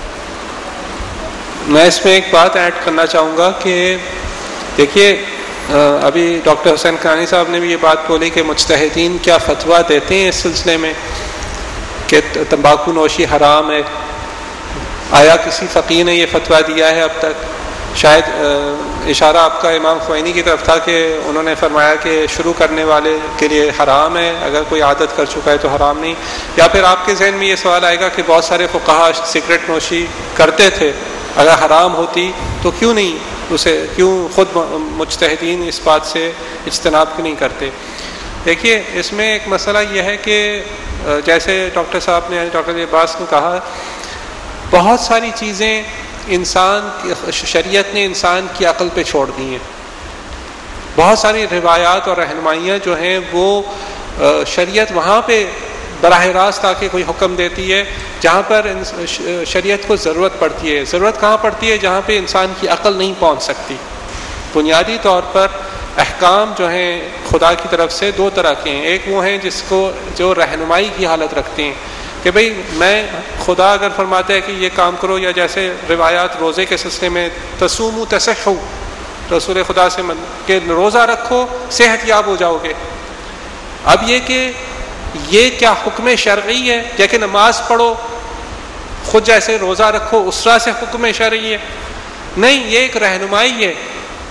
Speaker 3: میں اس میں ایک بات ایڈ کرنا چاہوں گا کہ دیکھیے, ابھی ڈاکٹر حسین کرانی صاحب نے بھی یہ بات بولی کہ مجتہدین کیا فتویٰ دیتے ہیں اس سلسلے میں کہ تمباکو نوشی حرام ہے. آیا کسی فقیہ نے یہ فتویٰ دیا ہے اب تک؟ شاید اشارہ آپ کا امام خوئینی کی طرف تھا کہ انہوں نے فرمایا کہ شروع کرنے والے کے لیے حرام ہے, اگر کوئی عادت کر چکا ہے تو حرام نہیں. یا پھر آپ کے ذہن میں یہ سوال آئے گا کہ بہت سارے فقہا سگریٹ نوشی کرتے تھے, اگر حرام ہوتی تو کیوں نہیں اسے, کیوں خود مجتہدین اس بات سے اجتناب کیوں نہیں کرتے؟ دیکھیے, اس میں ایک مسئلہ یہ ہے کہ جیسے ڈاکٹر صاحب نے, ڈاکٹر عباس نے کہا, بہت ساری چیزیں انسان شریعت نے انسان کی عقل پہ چھوڑ دی ہیں. بہت ساری روایات اور رہنمائیاں جو ہیں وہ شریعت وہاں پہ براہ راست آ کے کوئی حکم دیتی ہے جہاں پر شریعت کو ضرورت پڑتی ہے. ضرورت کہاں پڑتی ہے؟ جہاں پہ انسان کی عقل نہیں پہنچ سکتی. بنیادی طور پر احکام جو ہیں خدا کی طرف سے دو طرح کے ہیں. ایک وہ ہیں جس کو جو رہنمائی کی حالت رکھتے ہیں کہ بھئی میں, خدا اگر فرماتا ہے کہ یہ کام کرو, یا جیسے روایات روزے کے سلسلے میں تصوموا تصحوا, رسول خدا سے من کہ روزہ رکھو صحت یاب ہو جاؤ گے. اب یہ کہ یہ کیا حکم شرعی ہے؟ یا کہ نماز پڑھو خود جیسے روزہ رکھو اس طرح سے حکم شرعی ہے؟ نہیں, یہ ایک رہنمائی ہے.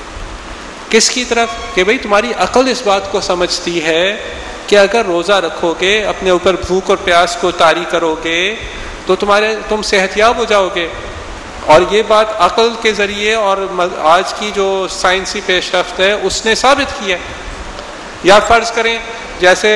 Speaker 3: کس کی طرف؟ کہ بھئی تمہاری عقل اس بات کو سمجھتی ہے کہ اگر روزہ رکھو گے, اپنے اوپر بھوک اور پیاس کو طاری کرو گے تو تمہارے تم صحت یاب ہو جاؤ گے. اور یہ بات عقل کے ذریعے اور آج کی جو سائنسی پیش رفت ہے اس نے ثابت کیا. یا فرض کریں جیسے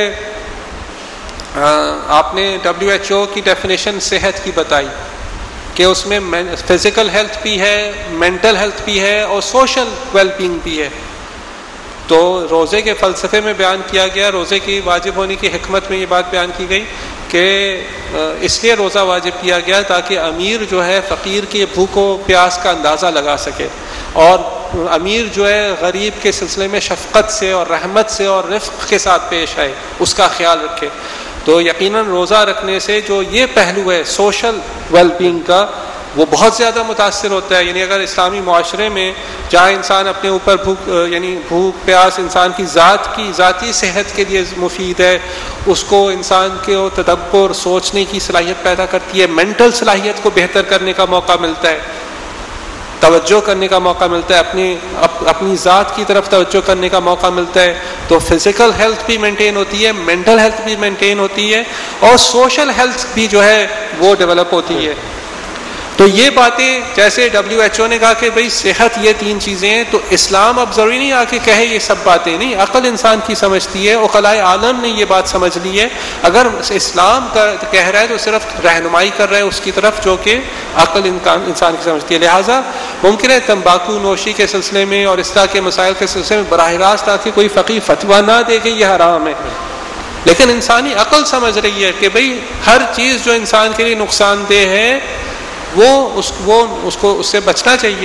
Speaker 3: آپ نے ڈبلیو ایچ او کی ڈیفینیشن صحت کی بتائی کہ اس میں فزیکل ہیلتھ بھی ہے, مینٹل ہیلتھ بھی ہے اور سوشل ویل بینگ بھی ہے. تو روزے کے فلسفے میں بیان کیا گیا, روزے کی واجب ہونے کی حکمت میں یہ بات بیان کی گئی کہ اس لیے روزہ واجب کیا گیا تاکہ امیر جو ہے فقیر کی بھوک و پیاس کا اندازہ لگا سکے, اور امیر جو ہے غریب کے سلسلے میں شفقت سے اور رحمت سے اور رفق کے ساتھ پیش آئے, اس کا خیال رکھے. تو یقیناً روزہ رکھنے سے جو یہ پہلو ہے سوشل ویل بینگ کا, وہ بہت زیادہ متاثر ہوتا ہے. یعنی اگر اسلامی معاشرے میں جہاں انسان اپنے اوپر بھوک یعنی بھوک پیاس انسان کی ذات کی ذاتی صحت کے لیے مفید ہے, اس کو انسان کے تدبر سوچنے کی صلاحیت پیدا کرتی ہے, مینٹل صلاحیت کو بہتر کرنے کا موقع ملتا ہے, توجہ کرنے کا موقع ملتا ہے, اپنی اپنی ذات کی طرف توجہ کرنے کا موقع ملتا ہے, تو فزیکل ہیلتھ بھی مینٹین ہوتی ہے, مینٹل ہیلتھ بھی مینٹین ہوتی ہے, اور سوشل ہیلتھ بھی جو ہے وہ ڈیولپ ہوتی ہے. تو یہ باتیں جیسے ڈبلیو ایچ او نے کہا کہ بھئی صحت یہ تین چیزیں ہیں, تو اسلام اب ضروری نہیں آ کے کہے یہ سب باتیں, نہیں, عقل انسان کی سمجھتی ہے, عقلائے عالم نے یہ بات سمجھ لی ہے. اگر اسلام کا کہہ رہا ہے تو صرف رہنمائی کر رہا ہے اس کی طرف جو کہ عقل انسان کی سمجھتی ہے. لہٰذا ممکن ہے تمباکو نوشی کے سلسلے میں اور اس طرح کے مسائل کے سلسلے میں براہ راست آ کے کوئی فقیہ فتویٰ نہ دے کہ یہ حرام ہے, لیکن انسانی عقل سمجھ رہی ہے کہ بھئی ہر چیز جو انسان کے لیے نقصان دہ ہے وہ اس وہ اس کو اس سے بچنا چاہیے.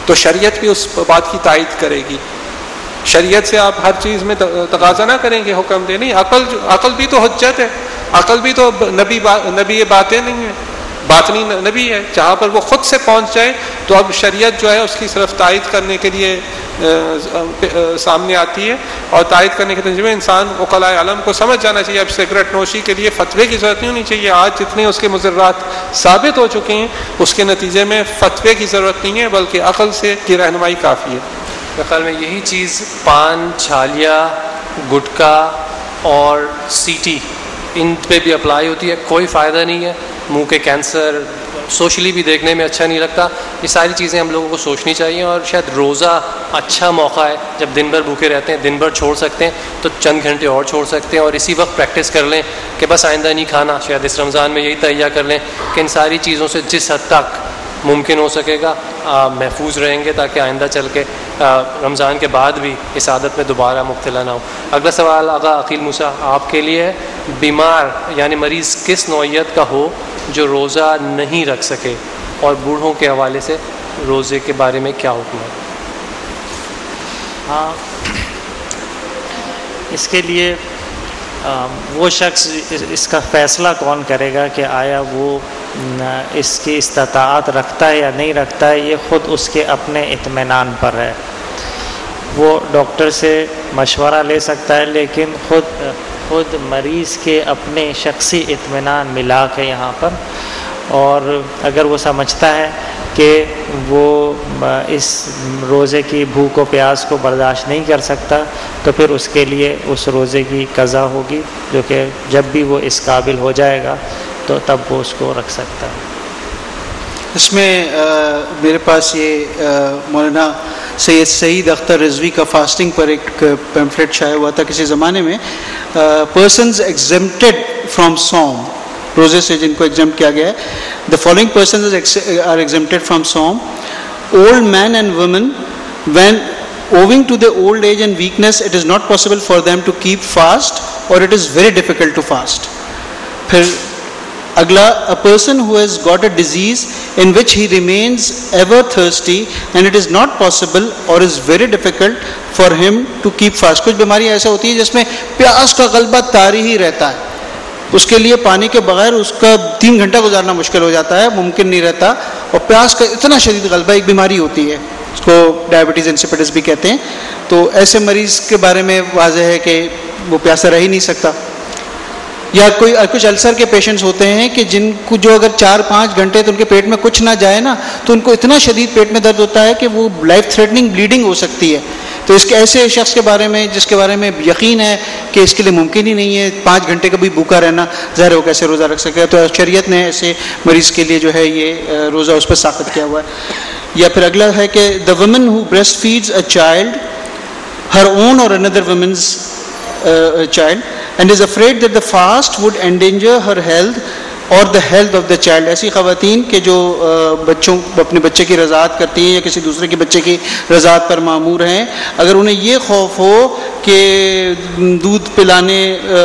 Speaker 3: تو شریعت بھی اس بات کی تائید کرے گی. شریعت سے آپ ہر چیز میں تقاضا نہ کریں گے حکم دے, نہیں, عقل عقل بھی تو حجت ہے, عقل بھی تو نبی نبی باتیں نہیں ہیں, باطنی نبی ہے, جہاں پر وہ خود سے پہنچ جائے تو اب شریعت جو ہے اس کی صرف تائید کرنے کے لیے سامنے آتی ہے, اور تائید کرنے کے تجربے انسان عقلاء عالم کو سمجھ جانا چاہیے. اب سگریٹ نوشی کے لیے فتوے کی ضرورت نہیں ہونی چاہیے, آج جتنے اس کے مضرات ثابت ہو چکے ہیں اس کے نتیجے میں فتوے کی ضرورت نہیں ہے, بلکہ عقل سے کی رہنمائی کافی ہے.
Speaker 1: میرے خیال میں یہی چیز پان, چھالیا, گٹکا اور سیٹی ان پہ بھی اپلائی ہوتی ہے. کوئی فائدہ نہیں ہے, منہ کے کینسر, سوشلی بھی دیکھنے میں اچھا نہیں لگتا. یہ ساری چیزیں ہم لوگوں کو سوچنی چاہیے, اور شاید روزہ اچھا موقع ہے, جب دن بھر بھوکے رہتے ہیں, دن بھر چھوڑ سکتے ہیں تو چند گھنٹے اور چھوڑ سکتے ہیں, اور اسی وقت پریکٹس کر لیں کہ بس آئندہ نہیں کھانا. شاید اس رمضان میں یہی تہیہ کر لیں کہ ان ساری چیزوں سے جس حد تک ممکن ہو سکے گا آ, محفوظ رہیں گے, تاکہ آئندہ چل کے آ, رمضان کے بعد بھی اس عادت میں دوبارہ مبتلا نہ ہو. اگلا سوال آغا عقیل موسیٰ آپ کے لیے ہے. بیمار یعنی مریض کس نوعیت کا ہو جو روزہ نہیں رکھ سکے, اور بوڑھوں کے حوالے سے روزے کے بارے میں کیا حکم ہے؟
Speaker 4: ہاں, اس کے لیے وہ شخص اس کا فیصلہ کون کرے گا کہ آیا وہ اس کی استطاعت رکھتا ہے یا نہیں رکھتا ہے, یہ خود اس کے اپنے اطمینان پر ہے. وہ ڈاکٹر سے مشورہ لے سکتا ہے, لیکن خود خود مریض کے اپنے شخصی اطمینان ملا کے یہاں پر, اور اگر وہ سمجھتا ہے کہ وہ اس روزے کی بھوک و پیاس کو برداشت نہیں کر سکتا تو پھر اس کے لیے اس روزے کی قضا ہوگی, جو کہ جب بھی وہ اس قابل ہو جائے گا تو تب وہ اس کو رکھ سکتا ہے.
Speaker 2: اس میں میرے پاس یہ مولانا سید سعید اختر رضوی کا فاسٹنگ پر ایک پیمفلیٹ شائع ہوا تھا کسی زمانے میں. پرسنز ایگزمپٹڈ فرام صوم, روزے سے جن کو ایگزمپٹ کیا گیا ہے. The following persons are exempted from صوم: old men and women when owing to their old age and weakness it is not possible for them to keep fast, or it is very difficult to fast. پھر اگلا, a person who has got a disease in which he remains ever thirsty and it is not possible or is very difficult for him to keep fast. کچھ بیماریاں ایسے ہوتی ہیں جس میں پیاس کا غلبہ طاری ہی رہتا ہے, اس کے لیے پانی کے بغیر اس کا تین گھنٹہ گزارنا مشکل ہو جاتا ہے, ممکن نہیں رہتا, اور پیاس کا اتنا شدید غلبہ ایک بیماری ہوتی ہے, اس کو ڈائبٹیز انسیپیڈس بھی کہتے ہیں. تو ایسے مریض کے بارے میں واضح ہے کہ وہ پیاسا رہ ہی نہیں سکتا. یا کوئی کچھ السر کے پیشنٹس ہوتے ہیں کہ جن کو جو اگر چار پانچ گھنٹے تو ان کے پیٹ میں کچھ نہ جائے نا تو ان کو اتنا شدید پیٹ میں درد ہوتا ہے کہ وہ لائف تھریٹننگ بلیڈنگ ہو سکتی ہے. تو اس کے ایسے شخص کے بارے میں جس کے بارے میں یقین ہے کہ اس کے لیے ممکن ہی نہیں ہے پانچ گھنٹے کا بھی بھوکا رہنا, ظاہر ہو کیسے روزہ رکھ سکے. تو شریعت نے ایسے مریض کے لیے جو ہے یہ روزہ اس پہ ساخت کیا ہوا ہے. یا پھر اگلا ہے کہ the woman who breast feeds a child, her own or another woman's child, and is afraid that the fast would endanger her health or the health of the child. ایسی خواتین کہ جو بچوں اپنے بچے کی رضاعت کرتی ہیں یا کسی دوسرے کے بچے کی رضاعت پر مامور ہیں, اگر انہیں یہ خوف ہو کہ دودھ پلانے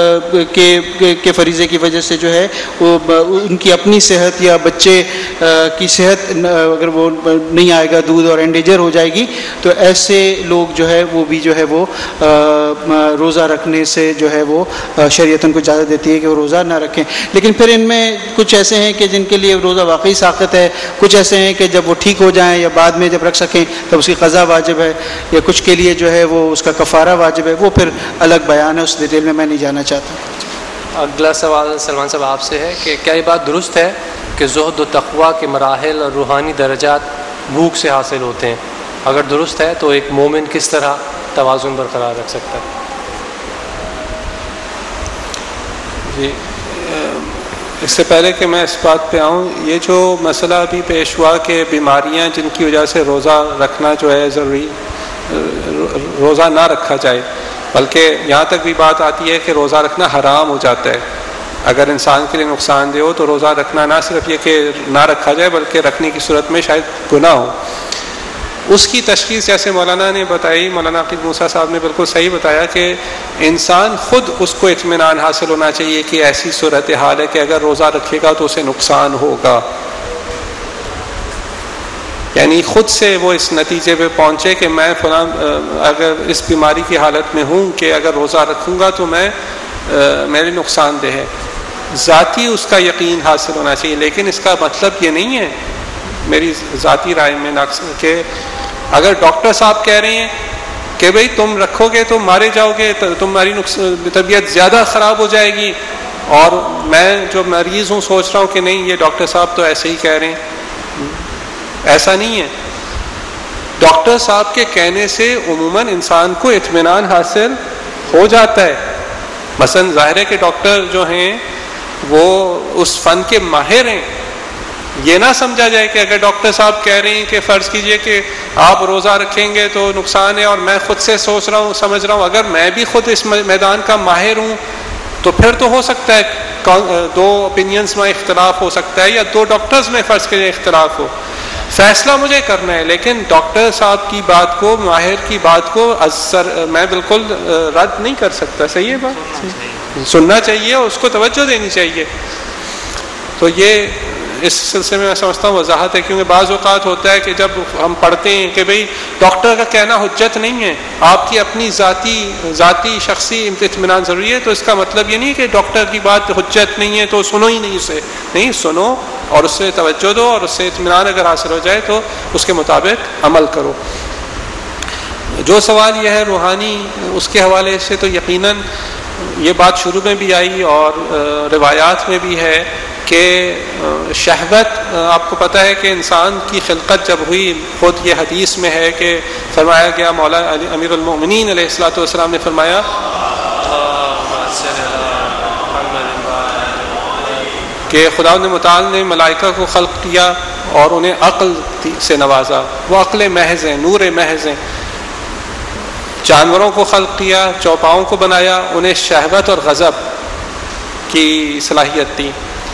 Speaker 2: کے کے فریضے کی وجہ سے جو ہے وہ ان کی اپنی صحت یا بچے کی صحت اگر وہ نہیں آئے گا دودھ اور انڈیجر ہو جائے گی, تو ایسے لوگ جو ہے وہ بھی جو ہے وہ روزہ رکھنے سے جو ہے وہ شریعت ان کو اجازت دیتی ہے کہ وہ روزہ نہ رکھیں. لیکن پھر ان میں کچھ ایسے ہیں کہ جن کے لیے روزہ واقعی ساقط ہے, کچھ ایسے ہیں کہ جب وہ ٹھیک ہو جائیں یا بعد میں جب رکھ سکیں تب اس کی قضا واجب ہے, یا کچھ کے لیے جو ہے وہ اس کا کفارہ واجب ہے, وہ پھر الگ بیان ہے, اس ڈیٹیل میں میں نہیں جانا چاہتا.
Speaker 1: اگلا سوال سلمان صاحب آپ سے ہے کہ کیا یہ بات درست ہے کہ زہد و تقویٰ کے مراحل اور روحانی درجات بھوک سے حاصل ہوتے ہیں؟ اگر درست ہے تو ایک مومن کس طرح توازن برقرار رکھ سکتا ہے؟
Speaker 3: جی, اس سے پہلے کہ میں اس بات پہ آؤں, یہ جو مسئلہ ابھی پیش ہوا کہ بیماریاں جن کی وجہ سے روزہ رکھنا جو ہے ضروری, روزہ نہ رکھا جائے, بلکہ یہاں تک بھی بات آتی ہے کہ روزہ رکھنا حرام ہو جاتا ہے. اگر انسان کے لیے نقصان دہ ہو تو روزہ رکھنا نہ صرف یہ کہ نہ رکھا جائے بلکہ رکھنے کی صورت میں شاید گناہ ہو. اس کی تشخیص جیسے مولانا نے بتائی, مولانا عقیل موسیٰ صاحب نے بالکل صحیح بتایا کہ انسان خود اس کو اطمینان حاصل ہونا چاہیے کہ ایسی صورتحال ہے کہ اگر روزہ رکھے گا تو اسے نقصان ہوگا. یعنی خود سے وہ اس نتیجے پہ پہنچے کہ میں فلاں اگر اس بیماری کی حالت میں ہوں کہ اگر روزہ رکھوں گا تو میں میرے نقصان دہ ہے. ذاتی اس کا یقین حاصل ہونا چاہیے، لیکن اس کا مطلب یہ نہیں ہے میری ذاتی رائے میں نقص کہ اگر ڈاکٹر صاحب کہہ رہے ہیں کہ بھئی تم رکھو گے تو مارے جاؤ گے، تمہاری طبیعت زیادہ خراب ہو جائے گی، اور میں جو مریض ہوں سوچ رہا ہوں کہ نہیں یہ ڈاکٹر صاحب تو ایسے ہی کہہ رہے ہیں. ایسا نہیں ہے. ڈاکٹر صاحب کے کہنے سے عموماً انسان کو اطمینان حاصل ہو جاتا ہے. مثلا ظاہر ہے کہ ڈاکٹر جو ہیں وہ اس فن کے ماہر ہیں. یہ نہ سمجھا جائے کہ اگر ڈاکٹر صاحب کہہ رہے ہیں کہ فرض کیجئے کہ آپ روزہ رکھیں گے تو نقصان ہے، اور میں خود سے سوچ رہا ہوں سمجھ رہا ہوں اگر میں بھی خود اس میدان کا ماہر ہوں تو پھر تو ہو سکتا ہے دو اوپینینز میں اختلاف ہو سکتا ہے، یا دو ڈاکٹرز میں فرض کیجئے اختلاف ہو. فیصلہ مجھے کرنا ہے، لیکن ڈاکٹر صاحب کی بات کو، ماہر کی بات کو اثر میں بالکل رد نہیں کر سکتا. صحیح ہے بات؟ سننا چاہیے اور اس کو توجہ دینی چاہیے. تو یہ اس سلسلے میں میں سمجھتا ہوں وضاحت ہے، کیونکہ بعض اوقات ہوتا ہے کہ جب ہم پڑھتے ہیں کہ بھئی ڈاکٹر کا کہنا حجت نہیں ہے، آپ کی اپنی ذاتی ذاتی شخصی اطمینان ضروری ہے، تو اس کا مطلب یہ نہیں کہ ڈاکٹر کی بات حجت نہیں ہے تو سنو ہی نہیں اسے. نہیں، سنو اور اس سے توجہ دو، اور اس سے اطمینان اگر حاصل ہو جائے تو اس کے مطابق عمل کرو. جو سوال یہ ہے روحانی، اس کے حوالے سے تو یقیناً یہ بات شروع میں بھی آئی اور روایات میں بھی ہے کہ شہوت، آپ کو پتہ ہے کہ انسان کی خلقت جب ہوئی، خود یہ حدیث میں ہے کہ فرمایا گیا، مولا امیر المؤمنین علیہ الصلوۃ والسلام نے فرمایا کہ خدا متعال نے ملائکہ کو خلق کیا اور انہیں عقل سے نوازا. وہ عقل محض ہیں، نور محض ہیں. جانوروں کو خلق کیا، چوپاؤں کو بنایا، انہیں شہوت اور غضب کی صلاحیت دی.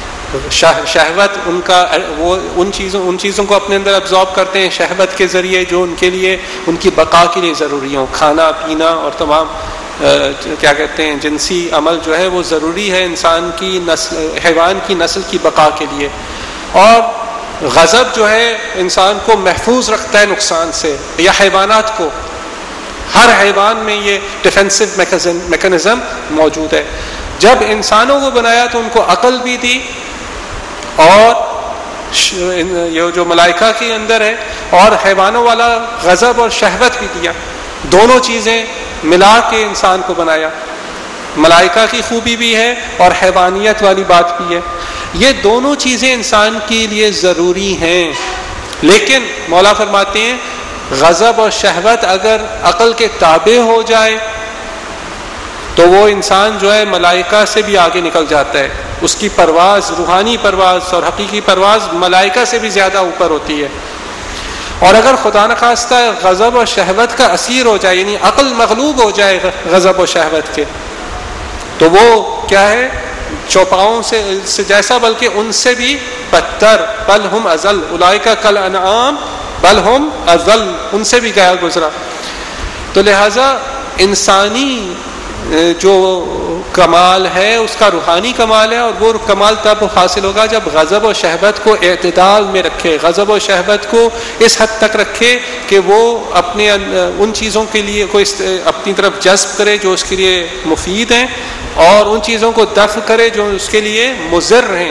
Speaker 3: شہوت ان کا وہ ان چیزوں ان چیزوں کو اپنے اندر ابزارب کرتے ہیں شہوت کے ذریعے جو ان کے لیے ان کی بقا کے لیے ضروری ہوں. کھانا پینا اور تمام کیا کہتے ہیں جنسی عمل جو ہے وہ ضروری ہے انسان کی نسل، حیوان کی نسل کی بقا کے لیے. اور غضب جو ہے انسان کو محفوظ رکھتا ہے نقصان سے، یا حیوانات کو. ہر حیوان میں یہ ڈیفینسو میکانزم موجود ہے. جب انسانوں کو بنایا تو ان کو عقل بھی دی، اور یہ جو ملائکہ کے اندر ہے، اور حیوانوں والا غضب اور شہوت بھی دیا. دونوں چیزیں ملا کے انسان کو بنایا. ملائکہ کی خوبی بھی ہے اور حیوانیت والی بات بھی ہے. یہ دونوں چیزیں انسان کے لیے ضروری ہیں. لیکن مولا فرماتے ہیں غضب اور شہوت اگر عقل کے تابع ہو جائے تو وہ انسان جو ہے ملائکہ سے بھی آگے نکل جاتا ہے. اس کی پرواز، روحانی پرواز اور حقیقی پرواز ملائکہ سے بھی زیادہ اوپر ہوتی ہے. اور اگر خدا نخواستہ غضب اور شہوت کا اسیر ہو جائے، یعنی عقل مغلوب ہو جائے غضب اور شہوت کے، تو وہ کیا ہے، چوپاؤں سے, سے جیسا بلکہ ان سے بھی بدتر. بل ہم ازل اولئک کل انعام بل ہم ازل، ان سے بھی گیا گزرا. تو لہذا انسانی جو کمال ہے اس کا روحانی کمال ہے، اور وہ کمال تب حاصل ہوگا جب غضب و شہوت کو اعتدال میں رکھے، غضب و شہوت کو اس حد تک رکھے کہ وہ اپنے ان چیزوں کے لیے کو اپنی طرف جذب کرے جو اس کے لیے مفید ہیں، اور ان چیزوں کو دفع کرے جو اس کے لیے مضر ہیں.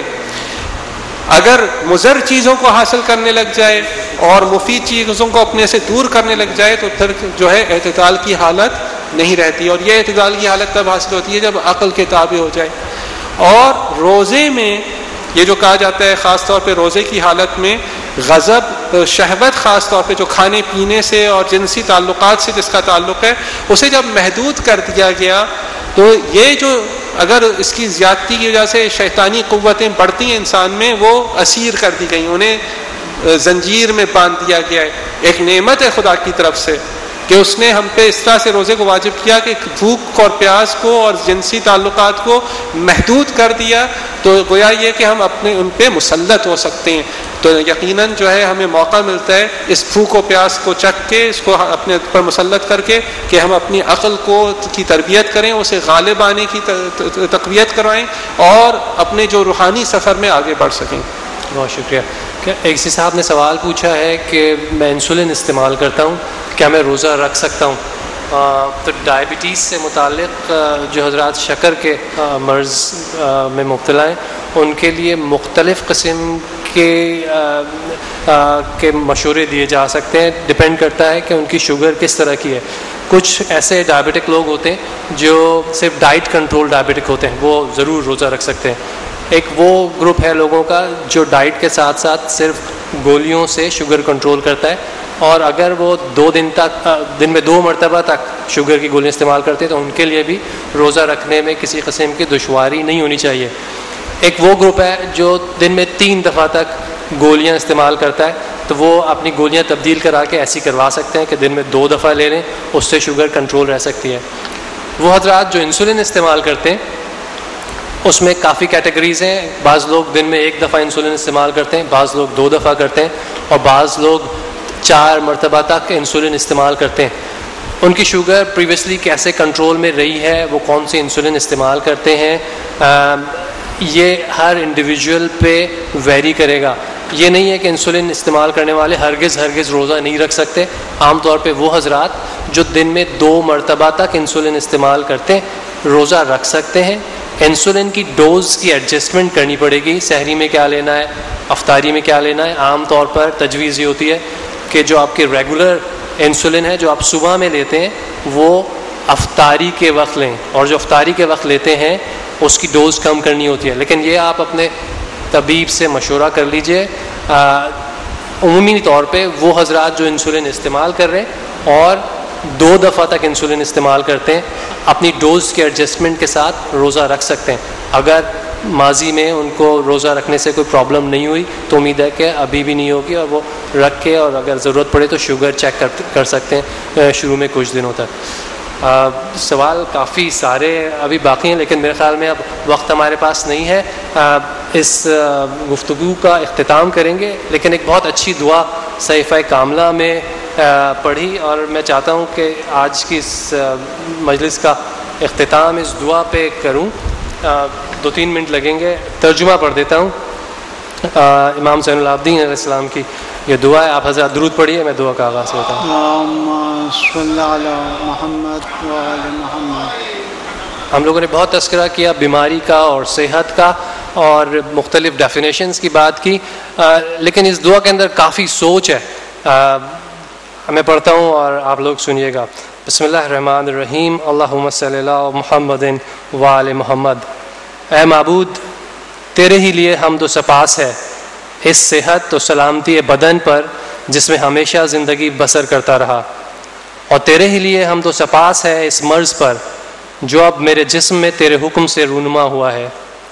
Speaker 3: اگر مضر چیزوں کو حاصل کرنے لگ جائے اور مفید چیزوں کو اپنے سے دور کرنے لگ جائے تو پھر جو ہے اعتدال کی حالت نہیں رہتی. اور یہ اعتدال کی حالت تب حاصل ہوتی ہے جب عقل کے تابع ہو جائے. اور روزے میں یہ جو کہا جاتا ہے خاص طور پہ روزے کی حالت میں غضب شہوت خاص طور پہ جو کھانے پینے سے اور جنسی تعلقات سے جس کا تعلق ہے اسے جب محدود کر دیا گیا تو یہ جو اگر اس کی زیادتی کی وجہ سے شیطانی قوتیں بڑھتی ہیں انسان میں وہ اسیر کر دی گئی، انہیں زنجیر میں باندھ دیا گیا ہے. ایک نعمت ہے خدا کی طرف سے کہ اس نے ہم پہ اس طرح سے روزے کو واجب کیا کہ بھوک اور پیاس کو اور جنسی تعلقات کو محدود کر دیا، تو گویا یہ کہ ہم اپنے ان پہ مسلط ہو سکتے ہیں. تو یقیناً جو ہے ہمیں موقع ملتا ہے اس بھوک و پیاس کو چکھ کے، اس کو اپنے پر مسلط کر کے کہ ہم اپنی عقل کو کی تربیت کریں، اسے غالب آنے کی تقویت کروائیں اور اپنے جو روحانی سفر میں آگے بڑھ سکیں.
Speaker 1: بہت شکریہ. ایک سی صاحب نے سوال پوچھا ہے کہ میں انسولن استعمال کرتا ہوں، کیا میں روزہ رکھ سکتا ہوں؟ آ, تو ڈائبٹیز سے متعلق جو حضرات شکر کے آ, مرض آ, میں مبتلا ہیں ان کے لیے مختلف قسم کے آ, آ, کے مشورے دیے جا سکتے ہیں. ڈپینڈ کرتا ہے کہ ان کی شوگر کس طرح کی ہے. کچھ ایسے ڈائبٹک لوگ ہوتے ہیں جو صرف ڈائٹ کنٹرول ڈائبٹک ہوتے ہیں، وہ ضرور روزہ رکھ سکتے ہیں. ایک وہ گروپ ہے لوگوں کا جو ڈائٹ کے ساتھ ساتھ صرف گولیوں سے شوگر کنٹرول کرتا ہے، اور اگر وہ دو دن تک دن میں دو مرتبہ تک شوگر کی گولیاں استعمال کرتے ہیں تو ان کے لیے بھی روزہ رکھنے میں کسی قسم کی دشواری نہیں ہونی چاہیے. ایک وہ گروپ ہے جو دن میں تین دفعہ تک گولیاں استعمال کرتا ہے، تو وہ اپنی گولیاں تبدیل کرا کے ایسی کروا سکتے ہیں کہ دن میں دو دفعہ لے لیں، اس سے شوگر کنٹرول رہ سکتی ہے. وہ حضرات جو انسولن استعمال کرتے ہیں اس میں کافی کیٹیگریز ہیں. بعض لوگ دن میں ایک دفعہ انسولن استعمال کرتے ہیں، بعض لوگ دو دفعہ کرتے ہیں، اور بعض لوگ چار مرتبہ تک انسولن استعمال کرتے ہیں. ان کی شوگر پریویسلی کیسے کنٹرول میں رہی ہے، وہ کون سی انسولن استعمال کرتے ہیں، یہ ہر انڈیویجول پہ ویری کرے گا. یہ نہیں ہے کہ انسولن استعمال کرنے والے ہرگز ہرگز روزہ نہیں رکھ سکتے. عام طور پہ وہ حضرات جو دن میں دو مرتبہ تک انسولن استعمال کرتے ہیں روزہ رکھ سکتے ہیں. انسولن کی ڈوز کی ایڈجسٹمنٹ کرنی پڑے گی. سحری میں کیا لینا ہے، افطاری میں کیا لینا ہے. عام طور پر تجویز یہ ہوتی ہے کہ جو آپ کے ریگولر انسولن ہے جو آپ صبح میں لیتے ہیں وہ افطاری کے وقت لیں، اور جو افطاری کے وقت لیتے ہیں اس کی ڈوز کم کرنی ہوتی ہے. لیکن یہ آپ اپنے طبیب سے مشورہ کر لیجئے. عمومی طور پہ وہ حضرات جو انسولن استعمال کر رہے ہیں اور دو دفعہ تک انسولن استعمال کرتے ہیں اپنی ڈوز کے ایڈجسٹمنٹ کے ساتھ روزہ رکھ سکتے ہیں. اگر ماضی میں ان کو روزہ رکھنے سے کوئی پرابلم نہیں ہوئی تو امید ہے کہ ابھی بھی نہیں ہوگی، اور وہ رکھ کے اور اگر ضرورت پڑے تو شوگر چیک کر کر سکتے ہیں شروع میں کچھ دنوں تک. آ, سوال کافی سارے ابھی باقی ہیں لیکن میرے خیال میں اب وقت ہمارے پاس نہیں ہے. آ, اس آ, گفتگو کا اختتام کریں گے، لیکن ایک بہت اچھی دعا صحیفہ کاملہ میں آ, پڑھی، اور میں چاہتا ہوں کہ آج کی اس آ, مجلس کا اختتام اس دعا پہ کروں. آ, دو تین منٹ لگیں گے. ترجمہ پڑھ دیتا ہوں. آ, امام زین العابدین علیہ السلام کی یہ دعا ہے. آپ حضرات درود پڑھیے، میں دعا کا آغاز کرتا ہوں.
Speaker 2: اللہم صلی علی محمد و آل محمد.
Speaker 1: ہم لوگوں نے بہت تذکرہ کیا بیماری کا اور صحت کا اور مختلف ڈیفینیشنز کی بات کی، آ, لیکن اس دعا کے اندر کافی سوچ ہے. آ, میں پڑھتا ہوں اور آپ لوگ سنیے گا. بسم اللہ الرحمن الرحیم. اللہم صلی اللہ محمد و آل محمد. اے معبود، تیرے ہی لیے حمد و سپاس ہے اس صحت و سلامتی بدن پر جس میں ہمیشہ زندگی بسر کرتا رہا، اور تیرے ہی لیے حمد و سپاس ہے اس مرض پر جو اب میرے جسم میں تیرے حکم سے رونما ہوا ہے.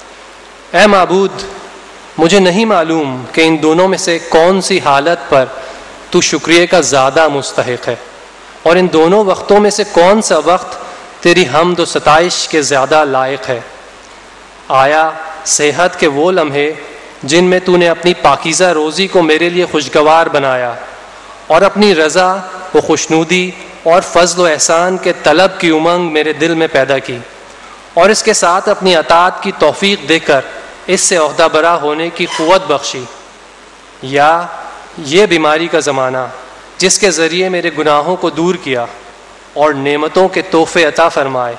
Speaker 1: اے معبود، مجھے نہیں معلوم کہ ان دونوں میں سے کون سی حالت پر تو شکریہ کا زیادہ مستحق ہے، اور ان دونوں وقتوں میں سے کون سا وقت تیری حمد و ستائش کے زیادہ لائق ہے. آیا صحت کے وہ لمحے جن میں تو نے اپنی پاکیزہ روزی کو میرے لیے خوشگوار بنایا اور اپنی رضا و خوشنودی اور فضل و احسان کے طلب کی امنگ میرے دل میں پیدا کی، اور اس کے ساتھ اپنی اطاعت کی توفیق دے کر اس سے عہدہ برا ہونے کی قوت بخشی. یا یہ بیماری کا زمانہ جس کے ذریعے میرے گناہوں کو دور کیا اور نعمتوں کے تحفے عطا فرمائے،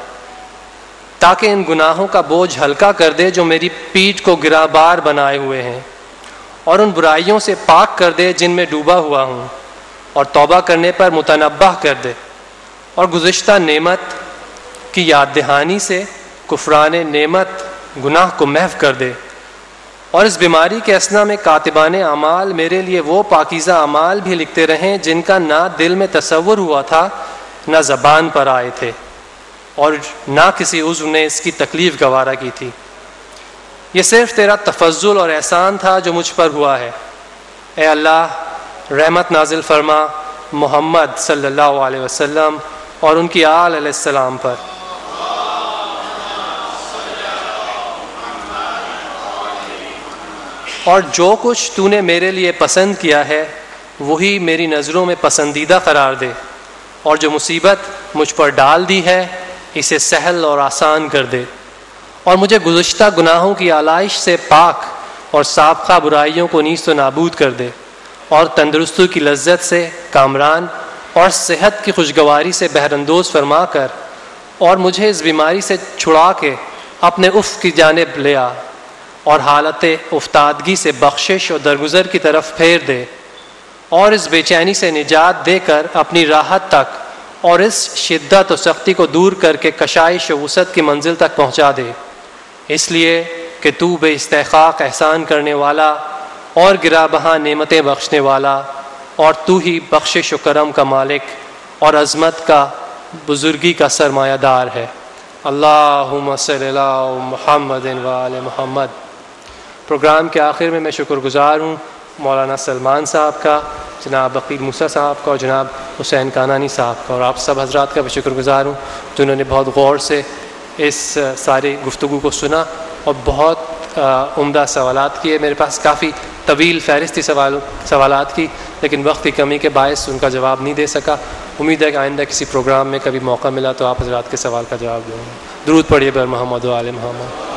Speaker 1: تاکہ ان گناہوں کا بوجھ ہلکا کر دے جو میری پیٹھ کو گرا بار بنائے ہوئے ہیں، اور ان برائیوں سے پاک کر دے جن میں ڈوبا ہوا ہوں، اور توبہ کرنے پر متنبہ کر دے، اور گزشتہ نعمت کی یاد دہانی سے کفران نعمت گناہ کو محو کر دے. اور اس بیماری کے اثنا میں کاتبان اعمال میرے لیے وہ پاکیزہ اعمال بھی لکھتے رہیں جن کا نہ دل میں تصور ہوا تھا، نہ زبان پر آئے تھے، اور نہ کسی عضو نے اس کی تکلیف گوارا کی تھی. یہ صرف تیرا تفضل اور احسان تھا جو مجھ پر ہوا ہے. اے اللہ، رحمت نازل فرما محمد صلی اللہ علیہ وسلم اور ان کی آل علیہ السلام پر. اور جو کچھ تو نے میرے لیے پسند کیا ہے وہی میری نظروں میں پسندیدہ قرار دے، اور جو مصیبت مجھ پر ڈال دی ہے اسے سہل اور آسان کر دے، اور مجھے گزشتہ گناہوں کی آلائش سے پاک اور سابقہ برائیوں کو نیست و نابود کر دے، اور تندرستی کی لذت سے کامران اور صحت کی خوشگواری سے بہراندوز فرما کر، اور مجھے اس بیماری سے چھڑا کے اپنے افق کی جانب لے آ، اور حالت افتادگی سے بخشش اور درگزر کی طرف پھیر دے، اور اس بے چینی سے نجات دے کر اپنی راحت تک اور اس شدت و سختی کو دور کر کے کشائش و وسعت کی منزل تک پہنچا دے، اس لیے کہ تو بے استحقاق احسان کرنے والا اور گرا بہا نعمتیں بخشنے والا، اور تو ہی بخشش و کرم کا مالک اور عظمت کا بزرگی کا سرمایہ دار ہے۔ اللہم صلی علی محمد و آل محمد۔ پروگرام کے آخر میں میں شکر گزار ہوں مولانا سلمان صاحب کا، جناب عقیل موسیٰ صاحب کا، اور جناب حسین کانانی صاحب کا، اور آپ سب حضرات کا بھی شکر گزار ہوں جنہوں نے بہت غور سے اس ساری گفتگو کو سنا اور بہت عمدہ سوالات کیے۔ میرے پاس کافی طویل فہرست تھی سوال سوالات کی، لیکن وقت کی کمی کے باعث ان کا جواب نہیں دے سکا۔ امید ہے کہ آئندہ کسی پروگرام میں کبھی موقع ملا تو آپ حضرات کے سوال کا جواب دوں گا۔ درود پڑھیے بر محمد و آل محمد۔